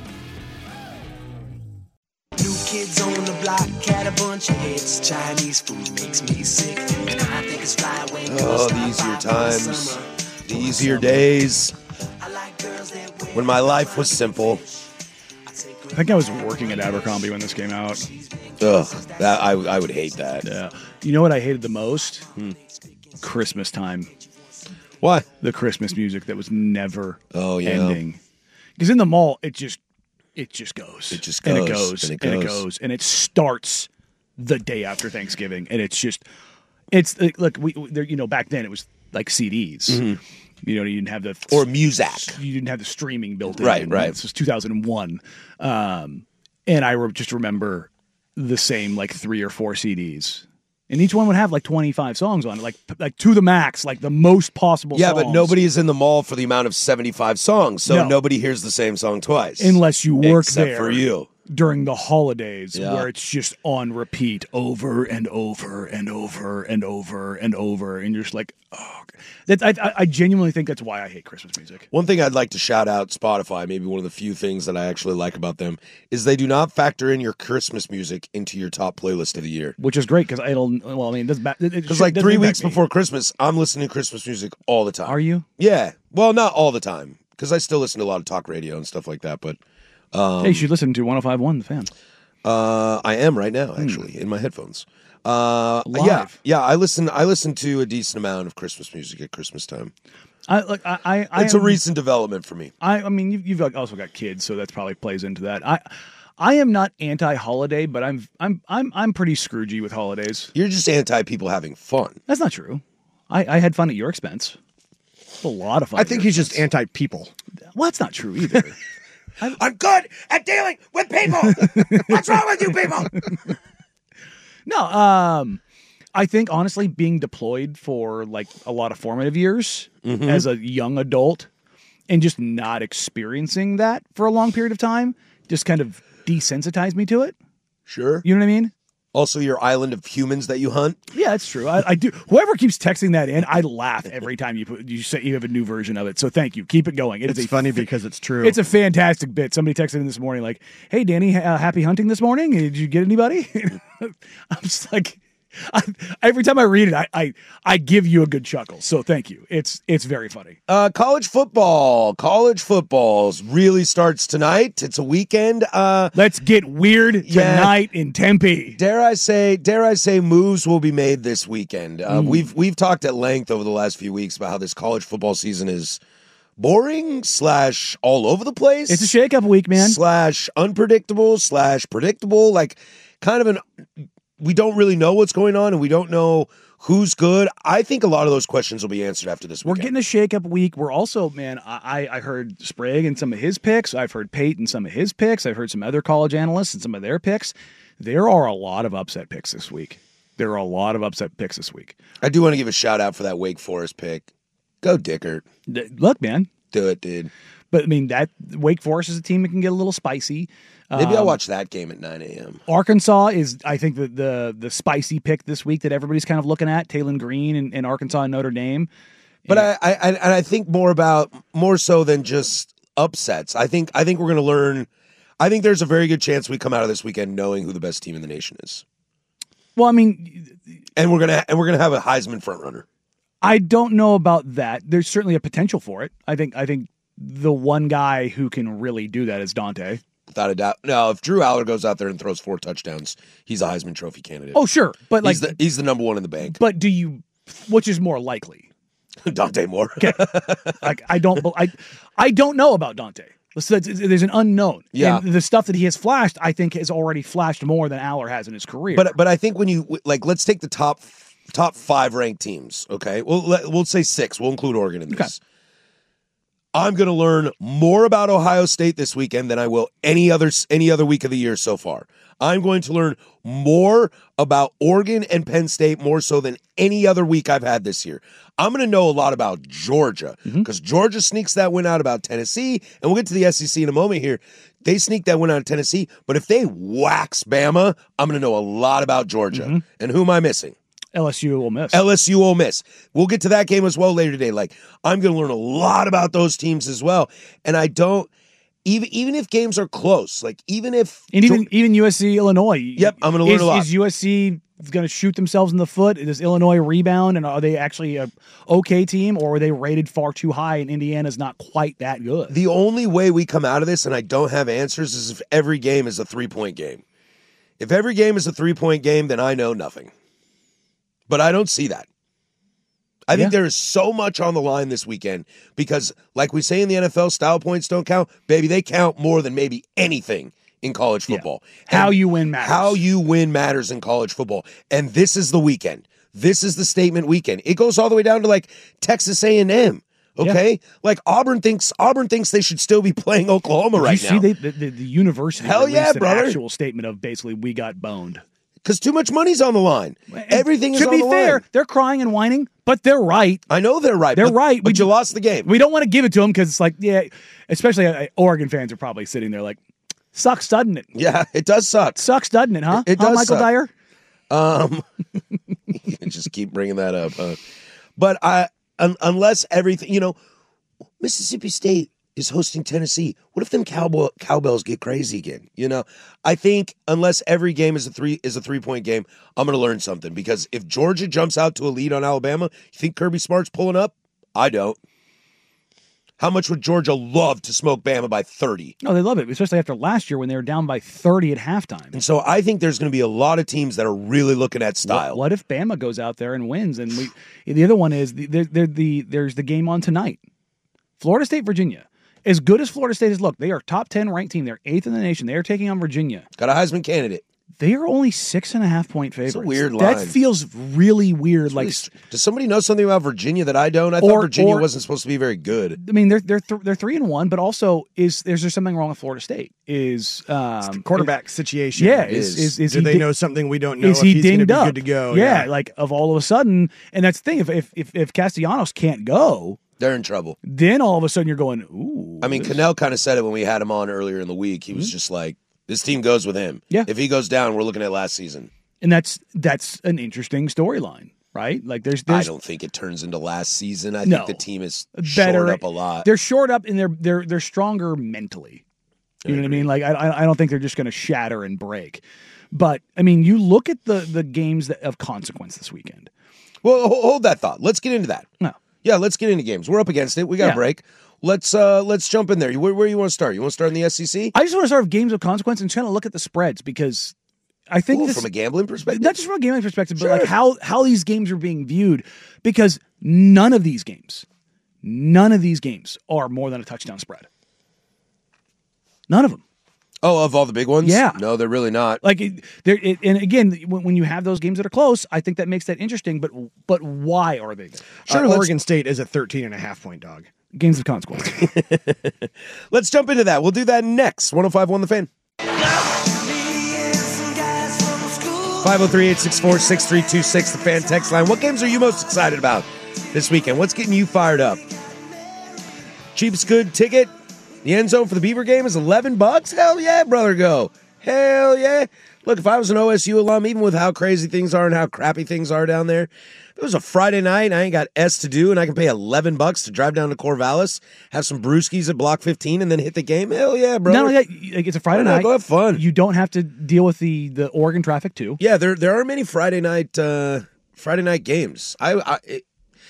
Speaker 8: New kids on the block had a bunch of hits. Chinese food makes me sick, and I think it's fly when
Speaker 5: Oh, the easier times, the easier days, when my life was simple.
Speaker 6: I think I was working at Abercrombie when this came out.
Speaker 5: Ugh, that I, I would hate that.
Speaker 6: Yeah. You know what I hated the most? Hmm. Christmas time.
Speaker 5: Why?
Speaker 6: The Christmas music that was never
Speaker 5: oh, yeah.
Speaker 6: ending. Because in the mall, it just it just goes.
Speaker 5: It just
Speaker 6: and
Speaker 5: goes.
Speaker 6: it goes.
Speaker 5: And it
Speaker 6: And it
Speaker 5: goes.
Speaker 6: goes. And it starts the day after Thanksgiving. And it's just, it's like, look, we, there, you know, back then it was like C Ds.
Speaker 5: Mm-hmm.
Speaker 6: You know, you didn't have the
Speaker 5: or Muzak.
Speaker 6: You didn't have the streaming built in.
Speaker 5: Right, right.
Speaker 6: This was two thousand one, um, and I re- just remember the same like three or four C Ds, and each one would have like twenty-five songs on it, like like to the max, like the most possible.
Speaker 5: Yeah,
Speaker 6: songs.
Speaker 5: but nobody is in the mall for the amount of seventy-five songs, so
Speaker 6: No.
Speaker 5: nobody hears the same song twice,
Speaker 6: unless you work
Speaker 5: except
Speaker 6: there
Speaker 5: for you.
Speaker 6: during the holidays,
Speaker 5: Yeah.
Speaker 6: where it's just on repeat over and over and over and over and over, and you're just like, oh, that I, I- I genuinely think that's why I hate Christmas music.
Speaker 5: One thing I'd like to shout out Spotify, maybe one of the few things that I actually like about them, is they do not factor in your Christmas music into your top playlist of the year.
Speaker 6: Which is great because it'll. Well, I mean, it doesn't. Because
Speaker 5: Because like three weeks before Christmas, I'm listening to Christmas music all the time.
Speaker 6: Are you?
Speaker 5: Yeah. Well, not all the time, because I still listen to a lot of talk radio and stuff like that. But um,
Speaker 6: Hey, you should listen to one oh five point one The Fan.
Speaker 5: uh, I am right now, actually, in my headphones. Uh,
Speaker 6: Live.
Speaker 5: Yeah, yeah. I listen. I listen to a decent amount of Christmas music at Christmas time.
Speaker 6: I like. I. I, I
Speaker 5: It's
Speaker 6: am,
Speaker 5: a recent development for me.
Speaker 6: I. I mean, you've, you've also got kids, so that's probably plays into that. I. I am not anti-holiday, but I'm. I'm. I'm. I'm pretty Scroogey with holidays.
Speaker 5: You're just anti people having fun.
Speaker 6: That's not true. I, I had fun at your expense. A lot of fun.
Speaker 7: I think he's just anti-people.
Speaker 6: Well, that's not true either.
Speaker 5: I'm good at dealing with people. What's wrong with you people?
Speaker 6: No, um, I think honestly, being deployed for like a lot of formative years
Speaker 5: Mm-hmm.
Speaker 6: as a young adult and just not experiencing that for a long period of time just kind of desensitized me to it.
Speaker 5: Sure.
Speaker 6: You know what I mean?
Speaker 5: Also, your island of humans that you hunt.
Speaker 6: Yeah, that's true. I, I do. Whoever keeps texting that in, I laugh every time you put you say you have a new version of it. So thank you. Keep it going. It
Speaker 7: It's
Speaker 6: is a
Speaker 7: funny
Speaker 6: fa-
Speaker 7: because it's true.
Speaker 6: It's a fantastic bit. Somebody texted in this morning like, "Hey, Danny, uh, happy hunting this morning. Did you get anybody?" I'm just like, I, every time I read it, I, I I give you a good chuckle. So thank you. It's it's very funny.
Speaker 5: Uh, college football. College football really starts tonight. It's a weekend. Uh,
Speaker 6: Let's get weird
Speaker 5: Yeah.
Speaker 6: tonight in Tempe.
Speaker 5: dare I say? Dare I say? Moves will be made this weekend. Uh,
Speaker 6: Mm.
Speaker 5: We've we've talked at length over the last few weeks about how this college football season is boring slash all over the place.
Speaker 6: It's a shakeup week, man.
Speaker 5: Slash unpredictable slash predictable. Like kind of an. We don't really know what's going on, and we don't know who's good. I think a lot of those questions will be answered after this
Speaker 6: We're
Speaker 5: weekend.
Speaker 6: getting a shakeup week. We're also, man, I, I heard Sprague and some of his picks. I've heard Pate and some of his picks. I've heard some other college analysts and some of their picks. There are a lot of upset picks this week. There are a lot of upset picks this week.
Speaker 5: I do want to give a shout out for that Wake Forest pick. Go Dickert.
Speaker 6: D- Look, man.
Speaker 5: Do it, dude.
Speaker 6: But, I mean, that Wake Forest is a team that can get a little spicy.
Speaker 5: Maybe I'll
Speaker 6: Um,
Speaker 5: watch that game at nine a.m.
Speaker 6: Arkansas is, I think, the, the the spicy pick this week that everybody's kind of looking at. Taylon Green and, and Arkansas and Notre Dame.
Speaker 5: But I, I, I, and I think more about more so than just upsets. I think, I think we're going to learn. I think there's a very good chance we come out of this weekend knowing who the best team in the nation is,
Speaker 6: Well, I mean,
Speaker 5: and we're gonna and we're gonna have a Heisman front runner.
Speaker 6: I don't know about that. There's certainly a potential for it. I think I think the one guy who can really do that is Dante.
Speaker 5: Without a doubt. No, if Drew Aller goes out there and throws four touchdowns, he's a Heisman Trophy candidate.
Speaker 6: Oh, sure, but like,
Speaker 5: he's the he's the number one in the bank.
Speaker 6: but do you? Which is more likely?
Speaker 5: Dante Moore.
Speaker 6: Okay, like I don't, bel- I, I don't know about Dante. So it's- it's- there's an unknown.
Speaker 5: Yeah.
Speaker 6: And the stuff that he has flashed, I think, has already flashed more than Aller has in his career.
Speaker 5: But but I think when you like, let's take the top top five ranked teams. Okay, well let, we'll say six. We'll include Oregon in this.
Speaker 6: Okay.
Speaker 5: I'm going to learn more about Ohio State this weekend than I will any other any other week of the year so far. I'm going to learn more about Oregon and Penn State more so than any other week I've had this year. I'm going to know a lot about Georgia because
Speaker 6: Mm-hmm.
Speaker 5: Georgia sneaks that win out about Tennessee, and we'll get to the S E C in a moment here. They sneak that win out of Tennessee, but if they wax Bama, I'm going to know a lot about Georgia.
Speaker 6: Mm-hmm.
Speaker 5: And who am I missing?
Speaker 6: L S U will miss.
Speaker 5: L S U Ole Miss. We'll get to that game as well later today. Like, I'm going to learn a lot about those teams as well. And I don't, even even if games are close, like even if
Speaker 6: and even even U S C Illinois.
Speaker 5: Yep, I'm gonna learn
Speaker 6: is,
Speaker 5: a lot.
Speaker 6: Is U S C going to shoot themselves in the foot? Does Illinois rebound? And are they actually a okay team, or are they rated far too high? And Indiana's not quite that good.
Speaker 5: The only way we come out of this, and I don't have answers, is if every game is a three point game. If every game is a three point game, then I know nothing. But I don't see that. I think
Speaker 6: Yeah.
Speaker 5: there is so much on the line this weekend because, like we say in the N F L, style points don't count. Baby, they count more than maybe anything in college football.
Speaker 6: How
Speaker 5: And
Speaker 6: you win matters.
Speaker 5: How you win matters in college football. And this is the weekend. This is the statement weekend. It goes all the way down to like Texas A and M. Okay? Like Auburn thinks Auburn thinks they should still be playing Oklahoma
Speaker 6: Did
Speaker 5: right
Speaker 6: you
Speaker 5: now.
Speaker 6: see they, the, the, the university
Speaker 5: Hell
Speaker 6: released
Speaker 5: yeah,
Speaker 6: an
Speaker 5: brother.
Speaker 6: actual statement of basically we got boned.
Speaker 5: Because too much money's on the line.
Speaker 6: And
Speaker 5: Everything is
Speaker 6: to
Speaker 5: on
Speaker 6: be
Speaker 5: the
Speaker 6: fair,
Speaker 5: line.
Speaker 6: they're crying and whining, but they're right.
Speaker 5: I know they're right.
Speaker 6: They're
Speaker 5: but,
Speaker 6: right.
Speaker 5: But
Speaker 6: We-
Speaker 5: you lost the game.
Speaker 6: We don't want to give it to them because it's like, yeah, especially uh, Oregon fans are probably sitting there like, sucks, doesn't it?
Speaker 5: Yeah, it does suck.
Speaker 6: Sucks, doesn't it, huh?
Speaker 5: It- it
Speaker 6: huh,
Speaker 5: does
Speaker 6: Michael
Speaker 5: suck.
Speaker 6: Dyer?
Speaker 5: Um, you can just keep bringing that up. Huh? But I, un, unless everything, you know, Mississippi State is hosting Tennessee. What if them cowboy, cowbells get crazy again? You know, I think unless every game is a three is a three point game, I'm going to learn something because if Georgia jumps out to a lead on Alabama, you think Kirby Smart's pulling up? I don't. How much would Georgia love to smoke Bama by thirty?
Speaker 6: No, they love it, especially after last year when they were down by thirty at halftime.
Speaker 5: And so I think there's going to be a lot of teams that are really looking at style.
Speaker 6: What, what if Bama goes out there and wins? And we, the other one is the, the, the, the there's the game on tonight. Florida State, Virginia. As good as Florida State is, look, they are top ten ranked team. They're eighth in the nation. They are taking on Virginia.
Speaker 5: Got a Heisman candidate.
Speaker 6: They are only six and a half point favorites.
Speaker 5: It's a weird
Speaker 6: That
Speaker 5: line.
Speaker 6: feels really weird.
Speaker 5: Really
Speaker 6: like,
Speaker 5: str- does somebody know something about Virginia that I don't? I thought
Speaker 6: Or-
Speaker 5: Virginia
Speaker 6: or-
Speaker 5: wasn't supposed to be very good.
Speaker 6: I mean, they're they're th- they're three and one, but also is there's there something wrong with Florida State? Is um,
Speaker 7: Quarterback situation.
Speaker 6: Yeah,
Speaker 5: is.
Speaker 6: is is, is
Speaker 7: Do
Speaker 6: he
Speaker 7: they
Speaker 6: di-
Speaker 7: know something we don't know?
Speaker 6: Is
Speaker 7: if
Speaker 6: he
Speaker 7: he's gonna
Speaker 6: dinged
Speaker 7: be
Speaker 6: up?
Speaker 7: good to go?
Speaker 6: Yeah, like of all of a sudden, and that's the thing. If if if, if Castellanos can't go,
Speaker 5: They're in trouble.
Speaker 6: then all of a sudden you're going, ooh.
Speaker 5: I mean,
Speaker 6: this-
Speaker 5: Cannell kind of said it when we had him on earlier in the week. He was just like, this team goes with him.
Speaker 6: Yeah.
Speaker 5: If he goes down, we're looking at last season.
Speaker 6: and that's that's an interesting storyline, right? Like there's
Speaker 5: I
Speaker 6: there's
Speaker 5: don't think it turns into last season. I
Speaker 6: No.
Speaker 5: think the team is
Speaker 6: better
Speaker 5: shored up a lot.
Speaker 6: They're shored up and they're they're they're stronger mentally. You know what I mean? Like I I I don't think they're just going to shatter and break. But I mean, you look at the the games that of consequence this weekend.
Speaker 5: Well, ho- hold that thought. Let's get into that.
Speaker 6: No.
Speaker 5: Yeah, let's get into games. We're up against it. We got
Speaker 6: Yeah.
Speaker 5: a break. Let's uh let's jump in there. Where, where you want to start? You want to start in the S E C?
Speaker 6: I just want to start with games of consequence and kind of look at the spreads because I think
Speaker 5: Ooh,
Speaker 6: this,
Speaker 5: from a gambling perspective?
Speaker 6: not just from a gambling perspective, but
Speaker 5: Sure.
Speaker 6: like how how these games are being viewed, because none of these games, none of these games are more than a touchdown spread. None of them.
Speaker 5: Oh, of all the big ones?
Speaker 6: Yeah.
Speaker 5: No, they're really not.
Speaker 6: Like it, there, it, and again, when, when you have those games that are close, I think that makes that interesting. But but why are they there?
Speaker 7: Sure,
Speaker 5: Uh, let's-
Speaker 7: Oregon State is a thirteen and a half point dog.
Speaker 6: Games of consequence.
Speaker 5: Let's jump into that. We'll do that next. one oh five point one The Fan. five oh three, eight six four, six three two six, the Fan text line. What games are you most excited about this weekend? What's getting you fired up? Cheapest good ticket. The end zone for the Beaver game is eleven bucks. Hell yeah, brother, go. Hell yeah. Look, if I was an O S U alum, even with how crazy things are and how crappy things are down there, if it was a Friday night and I ain't got S to do and I can pay eleven bucks to drive down to Corvallis, have some brewskis at Block fifteen, and then hit the game, hell yeah, brother.
Speaker 6: Not only that, like it's a Friday
Speaker 5: Why not?
Speaker 6: night.
Speaker 5: Go have fun.
Speaker 6: You don't have to deal with the the Oregon traffic too.
Speaker 5: Yeah, there there are many Friday night uh, Friday night games. I I, it,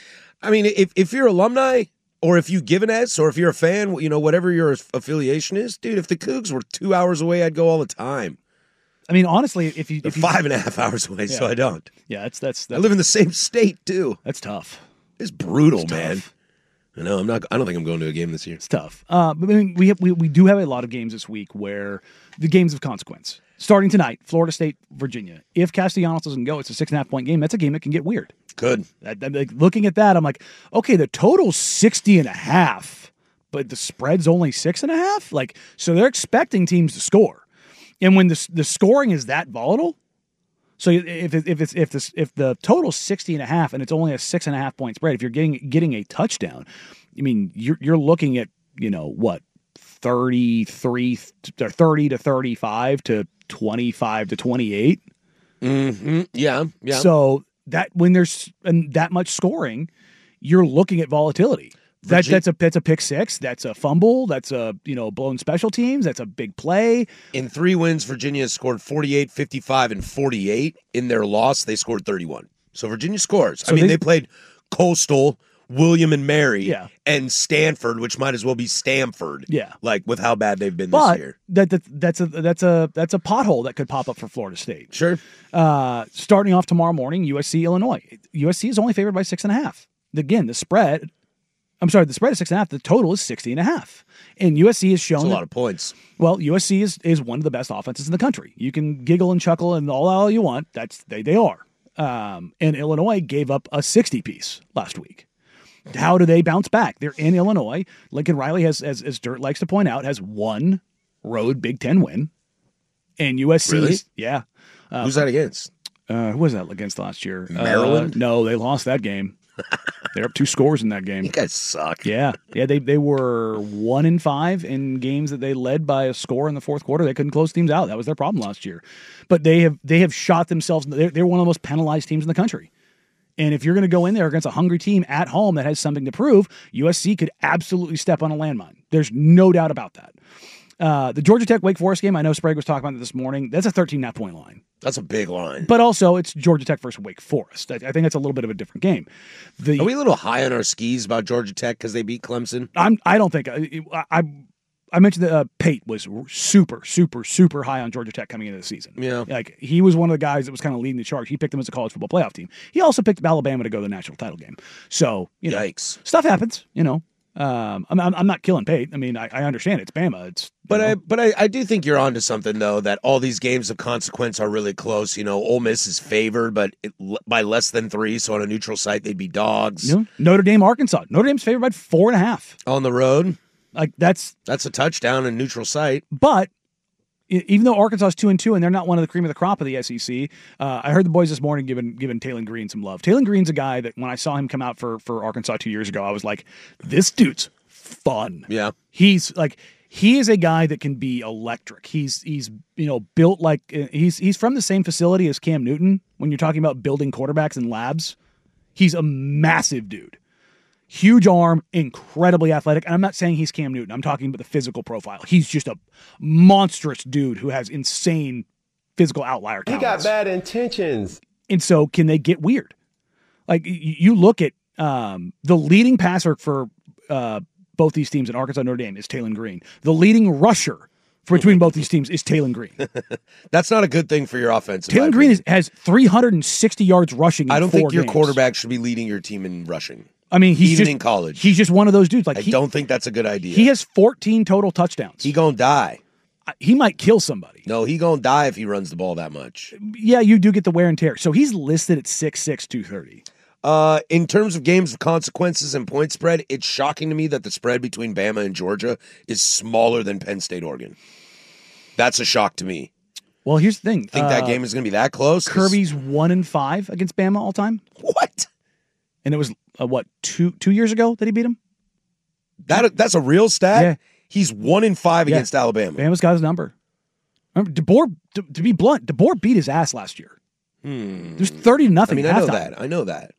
Speaker 5: I mean, if if you're alumni or if you give an S or if you're a fan, you know, whatever your affiliation is, dude. If the Cougs were two hours away, I'd go all the time.
Speaker 6: I mean, honestly, if you
Speaker 5: They're
Speaker 6: if you,
Speaker 5: five and a half hours away, so
Speaker 6: Yeah.
Speaker 5: I don't.
Speaker 6: yeah, that's that's,
Speaker 5: I
Speaker 6: that's
Speaker 5: live in the same state too.
Speaker 6: that's tough.
Speaker 5: It's brutal,
Speaker 6: It's
Speaker 5: man.
Speaker 6: tough.
Speaker 5: I know. I'm not. I don't think I'm going to a game this year.
Speaker 6: It's tough. Uh, but I mean, we, have, we we do have a lot of games this week where the games of consequence. Starting tonight, Florida State, Virginia. If Castellanos doesn't go, it's a six and a half point game. That's a game that can get weird.
Speaker 5: Good.
Speaker 6: That, that- like, looking at that, I'm like, okay, the total's sixty and a half, but the spread's only six and a half. Like, so they're expecting teams to score, and when the the scoring is that volatile, so if it, if it's if this if the total's sixty and a half and it's only a six and a half point spread, if you're getting getting a touchdown, I mean, you're you're looking at, you know, what, thirty-three or thirty to thirty-five to twenty-five to twenty-eight.
Speaker 5: Mm-hmm. Yeah. Yeah.
Speaker 6: So that when there's an, that much scoring, you're looking at volatility. That,
Speaker 5: Virgi-
Speaker 6: that's a that's a pick six. That's a fumble. That's a, you know, blown special teams. That's a big play.
Speaker 5: In three wins, Virginia scored forty-eight, fifty-five, and forty-eight. In their loss, they scored thirty-one. So Virginia scores. I
Speaker 6: So
Speaker 5: mean,
Speaker 6: they-
Speaker 5: they, played Coastal, William and Mary,
Speaker 6: Yeah.
Speaker 5: and Stanford, which might as well be Stamford.
Speaker 6: Yeah.
Speaker 5: Like with how bad they've been
Speaker 6: But
Speaker 5: this year.
Speaker 6: that, that that's a that's a that's a pothole that could pop up for Florida State.
Speaker 5: Sure.
Speaker 6: Uh, starting off tomorrow morning, U S C, Illinois. U S C is only favored by six and a half. Again, the spread. I'm sorry, the spread is six and a half. The total is sixty and a half. And U S C has shown
Speaker 5: That's a
Speaker 6: that-
Speaker 5: lot of points.
Speaker 6: Well, U S C is, is one of the best offenses in the country. You can giggle and chuckle and all, all you want. That's they they are. Um, and Illinois gave up a sixty piece last week. How do they bounce back? They're in Illinois. Lincoln Riley has, as as Dirt likes to point out, has one road Big Ten win. And U S C,
Speaker 5: Really?
Speaker 6: yeah. Uh,
Speaker 5: Who's that against?
Speaker 6: Uh, who was that against last year?
Speaker 5: Maryland?
Speaker 6: Uh, no, they lost that game. They're up two scores in that game.
Speaker 5: You guys suck.
Speaker 6: Yeah, yeah, they they were one in five in games that they led by a score in the fourth quarter. They couldn't close teams out. That was their problem last year. But they have they have shot themselves. They're, they're one of the most penalized teams in the country. And if you're going to go in there against a hungry team at home that has something to prove, U S C could absolutely step on a landmine. There's no doubt about that. Uh, the Georgia Tech Wake Forest game, I know Sprague was talking about it this morning. That's a thirteen and a half point line.
Speaker 5: That's a big line.
Speaker 6: But also, it's Georgia Tech versus Wake Forest. I, I think that's a little bit of a different game. The,
Speaker 5: Are we a little high on our skis about Georgia Tech because they beat Clemson?
Speaker 6: I'm. I don't think I. I, I mentioned that uh, Pate was super, super, super high on Georgia Tech coming into the season.
Speaker 5: Yeah.
Speaker 6: Like he was one of the guys that was kind of leading the charge. He picked them as a college football playoff team. He also picked Alabama to go to the national title game. So you know,
Speaker 5: Yikes.
Speaker 6: stuff happens. You know, Um, I'm, I'm I'm not killing Pate. I mean, I, I understand it's Bama. It's
Speaker 5: But
Speaker 6: you know.
Speaker 5: I but I, I do think you're onto something though, that all these games of consequence are really close. You know, Ole Miss is favored, but it, by less than three. So on a neutral site, they'd be dogs.
Speaker 6: You know, Notre Dame, Arkansas. Notre Dame's favored by four and a half
Speaker 5: on the road.
Speaker 6: Like that's
Speaker 5: that's a touchdown in neutral site.
Speaker 6: But even though Arkansas is two and two and they're not one of the cream of the crop of the S E C, uh, I heard the boys this morning giving giving Taylon Green some love. Taylon Green's a guy that when I saw him come out for for Arkansas two years ago, I was like, this dude's fun.
Speaker 5: Yeah,
Speaker 6: he's like he is a guy that can be electric. He's he's you know built like he's he's from the same facility as Cam Newton. When you're talking about building quarterbacks in labs, he's a massive dude. Huge arm, incredibly athletic. And I'm not saying he's Cam Newton. I'm talking about the physical profile. He's just a monstrous dude who has insane physical outlier talents.
Speaker 10: He got bad intentions.
Speaker 6: And so can they get weird? Like you look at um, the leading passer for uh, both these teams in Arkansas and Notre Dame is Taylon Green. The leading rusher for between both these teams is Taylon Green.
Speaker 5: That's not a good thing for your offense.
Speaker 6: Taylon Green is, has three hundred sixty yards rushing in
Speaker 5: I don't
Speaker 6: four
Speaker 5: think your
Speaker 6: games.
Speaker 5: quarterback should be leading your team in rushing.
Speaker 6: I mean, he's
Speaker 5: even
Speaker 6: just,
Speaker 5: in college.
Speaker 6: He's just one of those dudes. Like
Speaker 5: I
Speaker 6: he,
Speaker 5: don't think that's a good idea.
Speaker 6: He has fourteen total touchdowns.
Speaker 5: He gonna die.
Speaker 6: He might kill somebody.
Speaker 5: No, he gonna die if he runs the ball that much.
Speaker 6: Yeah, you do get the wear and tear. So he's listed at six six, two thirty.
Speaker 5: Uh, in terms of games of consequences and point spread, it's shocking to me that the spread between Bama and Georgia is smaller than Penn State Oregon. That's a shock to me.
Speaker 6: Well, here's the thing.
Speaker 5: Think
Speaker 6: uh,
Speaker 5: that game is going to be that close?
Speaker 6: Kirby's one and five against Bama all time.
Speaker 5: What?
Speaker 6: And it was uh, what two two years ago that he beat him.
Speaker 5: That that's a real stat.
Speaker 6: Yeah.
Speaker 5: He's one in five
Speaker 6: Yeah.
Speaker 5: against Alabama.
Speaker 6: Bama's got his number. Remember, DeBoer. To, to be blunt, DeBoer beat his ass last year.
Speaker 5: Hmm.
Speaker 6: There's thirty to nothing.
Speaker 5: I mean,
Speaker 6: at
Speaker 5: I know
Speaker 6: halftime.
Speaker 5: that. I know that.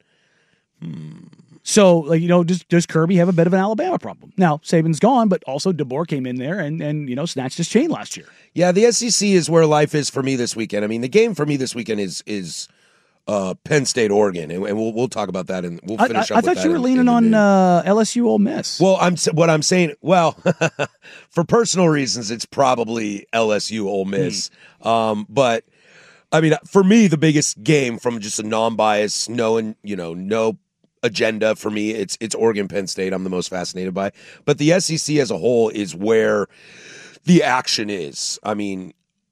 Speaker 6: So, like you know, does does Kirby have a bit of an Alabama problem? Now Saban's gone, but also DeBoer came in there and and you know snatched his chain last year.
Speaker 5: Yeah, the S E C is where life is for me this weekend. I mean, the game for me this weekend is is uh, Penn State, Oregon, and, and we'll we'll talk about that, and we'll finish
Speaker 6: I, I,
Speaker 5: up.
Speaker 6: I
Speaker 5: with
Speaker 6: thought
Speaker 5: that
Speaker 6: you were
Speaker 5: in-
Speaker 6: leaning
Speaker 5: in a
Speaker 6: on
Speaker 5: minute.
Speaker 6: uh, L S U Ole Miss.
Speaker 5: Well, I'm what I'm saying. Well, for personal reasons, it's probably L S U Ole Miss.
Speaker 6: Hmm.
Speaker 5: Um, but I mean, for me, the biggest game from just a non-bias, no, and you know, no agenda for me, it's it's Oregon Penn State. I'm the most fascinated by. But the S E C as a whole is where the action is. I mean,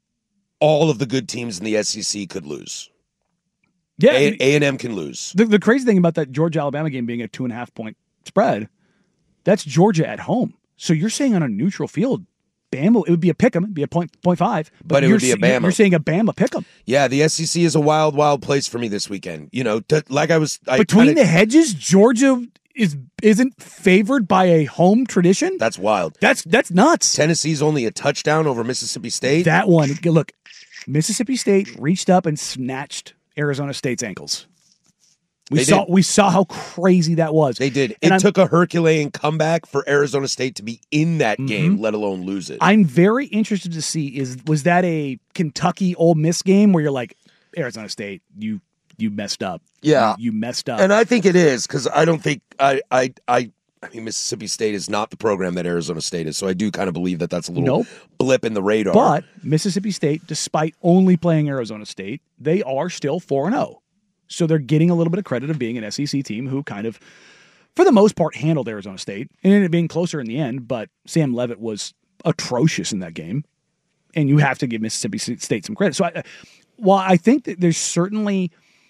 Speaker 5: all of the good teams in the S E C could lose.
Speaker 6: Yeah,
Speaker 5: A-
Speaker 6: I mean,
Speaker 5: A and M can lose.
Speaker 6: The, the crazy thing about that Georgia-Alabama game being a two and a half point spread, that's Georgia at home. So you're saying on a neutral field, Bama, it would be a pick 'em, it'd be a point point five, but,
Speaker 5: But it
Speaker 6: you're,
Speaker 5: would be a
Speaker 6: s- you're-
Speaker 5: Bama.
Speaker 6: You're saying a Bama pick 'em.
Speaker 5: Yeah, the S E C is a wild, wild place for me this weekend. You know, t- like I was I
Speaker 6: Between
Speaker 5: kinda-
Speaker 6: the hedges, Georgia is isn't favored by a home tradition.
Speaker 5: That's wild.
Speaker 6: That's that's nuts.
Speaker 5: Tennessee's only a touchdown over Mississippi State.
Speaker 6: That one, look, Mississippi State reached up and snatched Arizona State's ankles. We
Speaker 5: They
Speaker 6: saw
Speaker 5: did.
Speaker 6: we saw how crazy that was.
Speaker 5: They did.
Speaker 6: And
Speaker 5: It
Speaker 6: I'm-
Speaker 5: took a Herculean comeback for Arizona State to be in that game, let alone lose it.
Speaker 6: I'm very interested to see is was that a Kentucky Ole Miss game where you're like Arizona State, you you messed up.
Speaker 5: Yeah.
Speaker 6: You, you messed up.
Speaker 5: and I think it is because I don't think I I I. I mean, Mississippi State is not the program that Arizona State is, so I do kind of believe that that's a little
Speaker 6: Nope.
Speaker 5: blip in the radar.
Speaker 6: But Mississippi State, despite only playing Arizona State, they are still four and oh. So they're getting a little bit of credit of being an S E C team who kind of, for the most part, handled Arizona State. And ended up being closer in the end, but Sam Leavitt was atrocious in that game. And you have to give Mississippi State some credit. So I, while I think that there's certainly,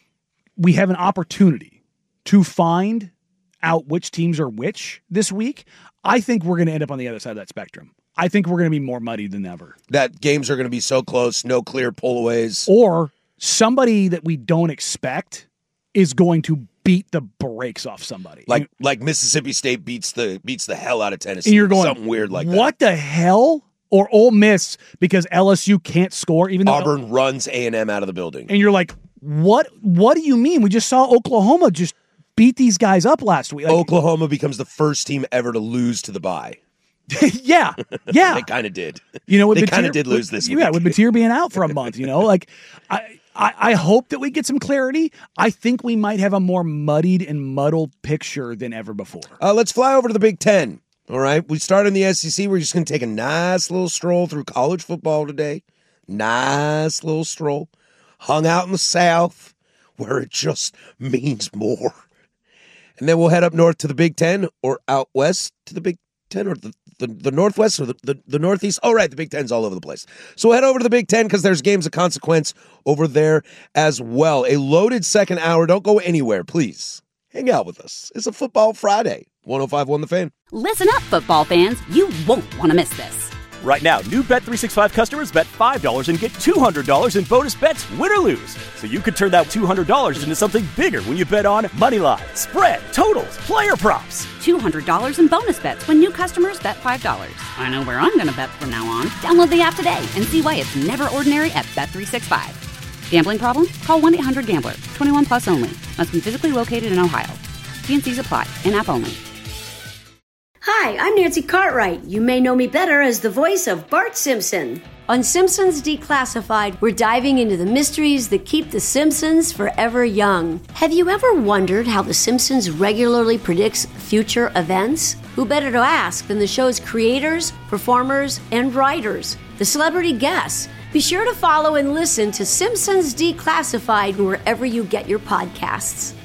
Speaker 6: we have an opportunity to find out which teams are which this week, I think we're going to end up on the other side of that spectrum. I think we're going to be more muddy than ever.
Speaker 5: that games are going to be so close, no clear pullaways.
Speaker 6: Or somebody that we don't expect is going to beat the brakes off somebody.
Speaker 5: Like like Mississippi State beats the beats the hell out of Tennessee.
Speaker 6: and you're going,
Speaker 5: something weird like that.
Speaker 6: what the hell? Or Ole Miss because L S U can't score, even though
Speaker 5: Auburn runs A and M out of the building.
Speaker 6: and you're like, what? What do you mean? We just saw Oklahoma just beat these guys up last week. Like,
Speaker 5: Oklahoma becomes the first team ever to lose to the bye.
Speaker 6: yeah, yeah.
Speaker 5: They kind of did.
Speaker 6: You know, with
Speaker 5: they
Speaker 6: Batir-
Speaker 5: kind of did lose
Speaker 6: with-
Speaker 5: this
Speaker 6: Yeah,
Speaker 5: week.
Speaker 6: with Batir being out for a month, you know, like I, I, I hope that we get some clarity. I think we might have a more muddied and muddled picture than ever before.
Speaker 5: Uh, let's fly over to the Big Ten. All right, we start in the S E C. We're just going to take a nice little stroll through college football today. Nice little stroll. Hung out in the South, where it just means more. And then we'll head up north to the Big Ten, or out west to the Big Ten, or the, the, the Northwest, or the, the, the Northeast. Oh, right, the Big Ten's all over the place. So we'll head over to the Big Ten because there's games of consequence over there as well. A loaded second hour. Don't go anywhere, please. Hang out with us. It's a Football Friday. one oh five point one The Fan.
Speaker 1: Listen up, football fans. You won't want to miss this.
Speaker 2: Right now, new Bet three sixty-five customers bet five dollars and get two hundred dollars in bonus bets, win or lose. So you could turn that two hundred dollars into something bigger when you bet on money line, spread, totals, player props.
Speaker 1: two hundred dollars in bonus bets when new customers bet five dollars. I know where I'm going to bet from now on. Download the app today and see why it's never ordinary at Bet three sixty-five. Gambling problem? Call one eight hundred gambler. twenty-one plus only. Must be physically located in Ohio. T and C's apply. In-app only.
Speaker 3: Hi, I'm Nancy Cartwright. You may know me better as the voice of Bart Simpson. On Simpsons Declassified, we're diving into the mysteries that keep the Simpsons forever young. Have you ever wondered how the Simpsons regularly predicts future events? Who better to ask than the show's creators, performers, and writers, the celebrity guests? Be sure to follow and listen to Simpsons Declassified wherever you get your podcasts.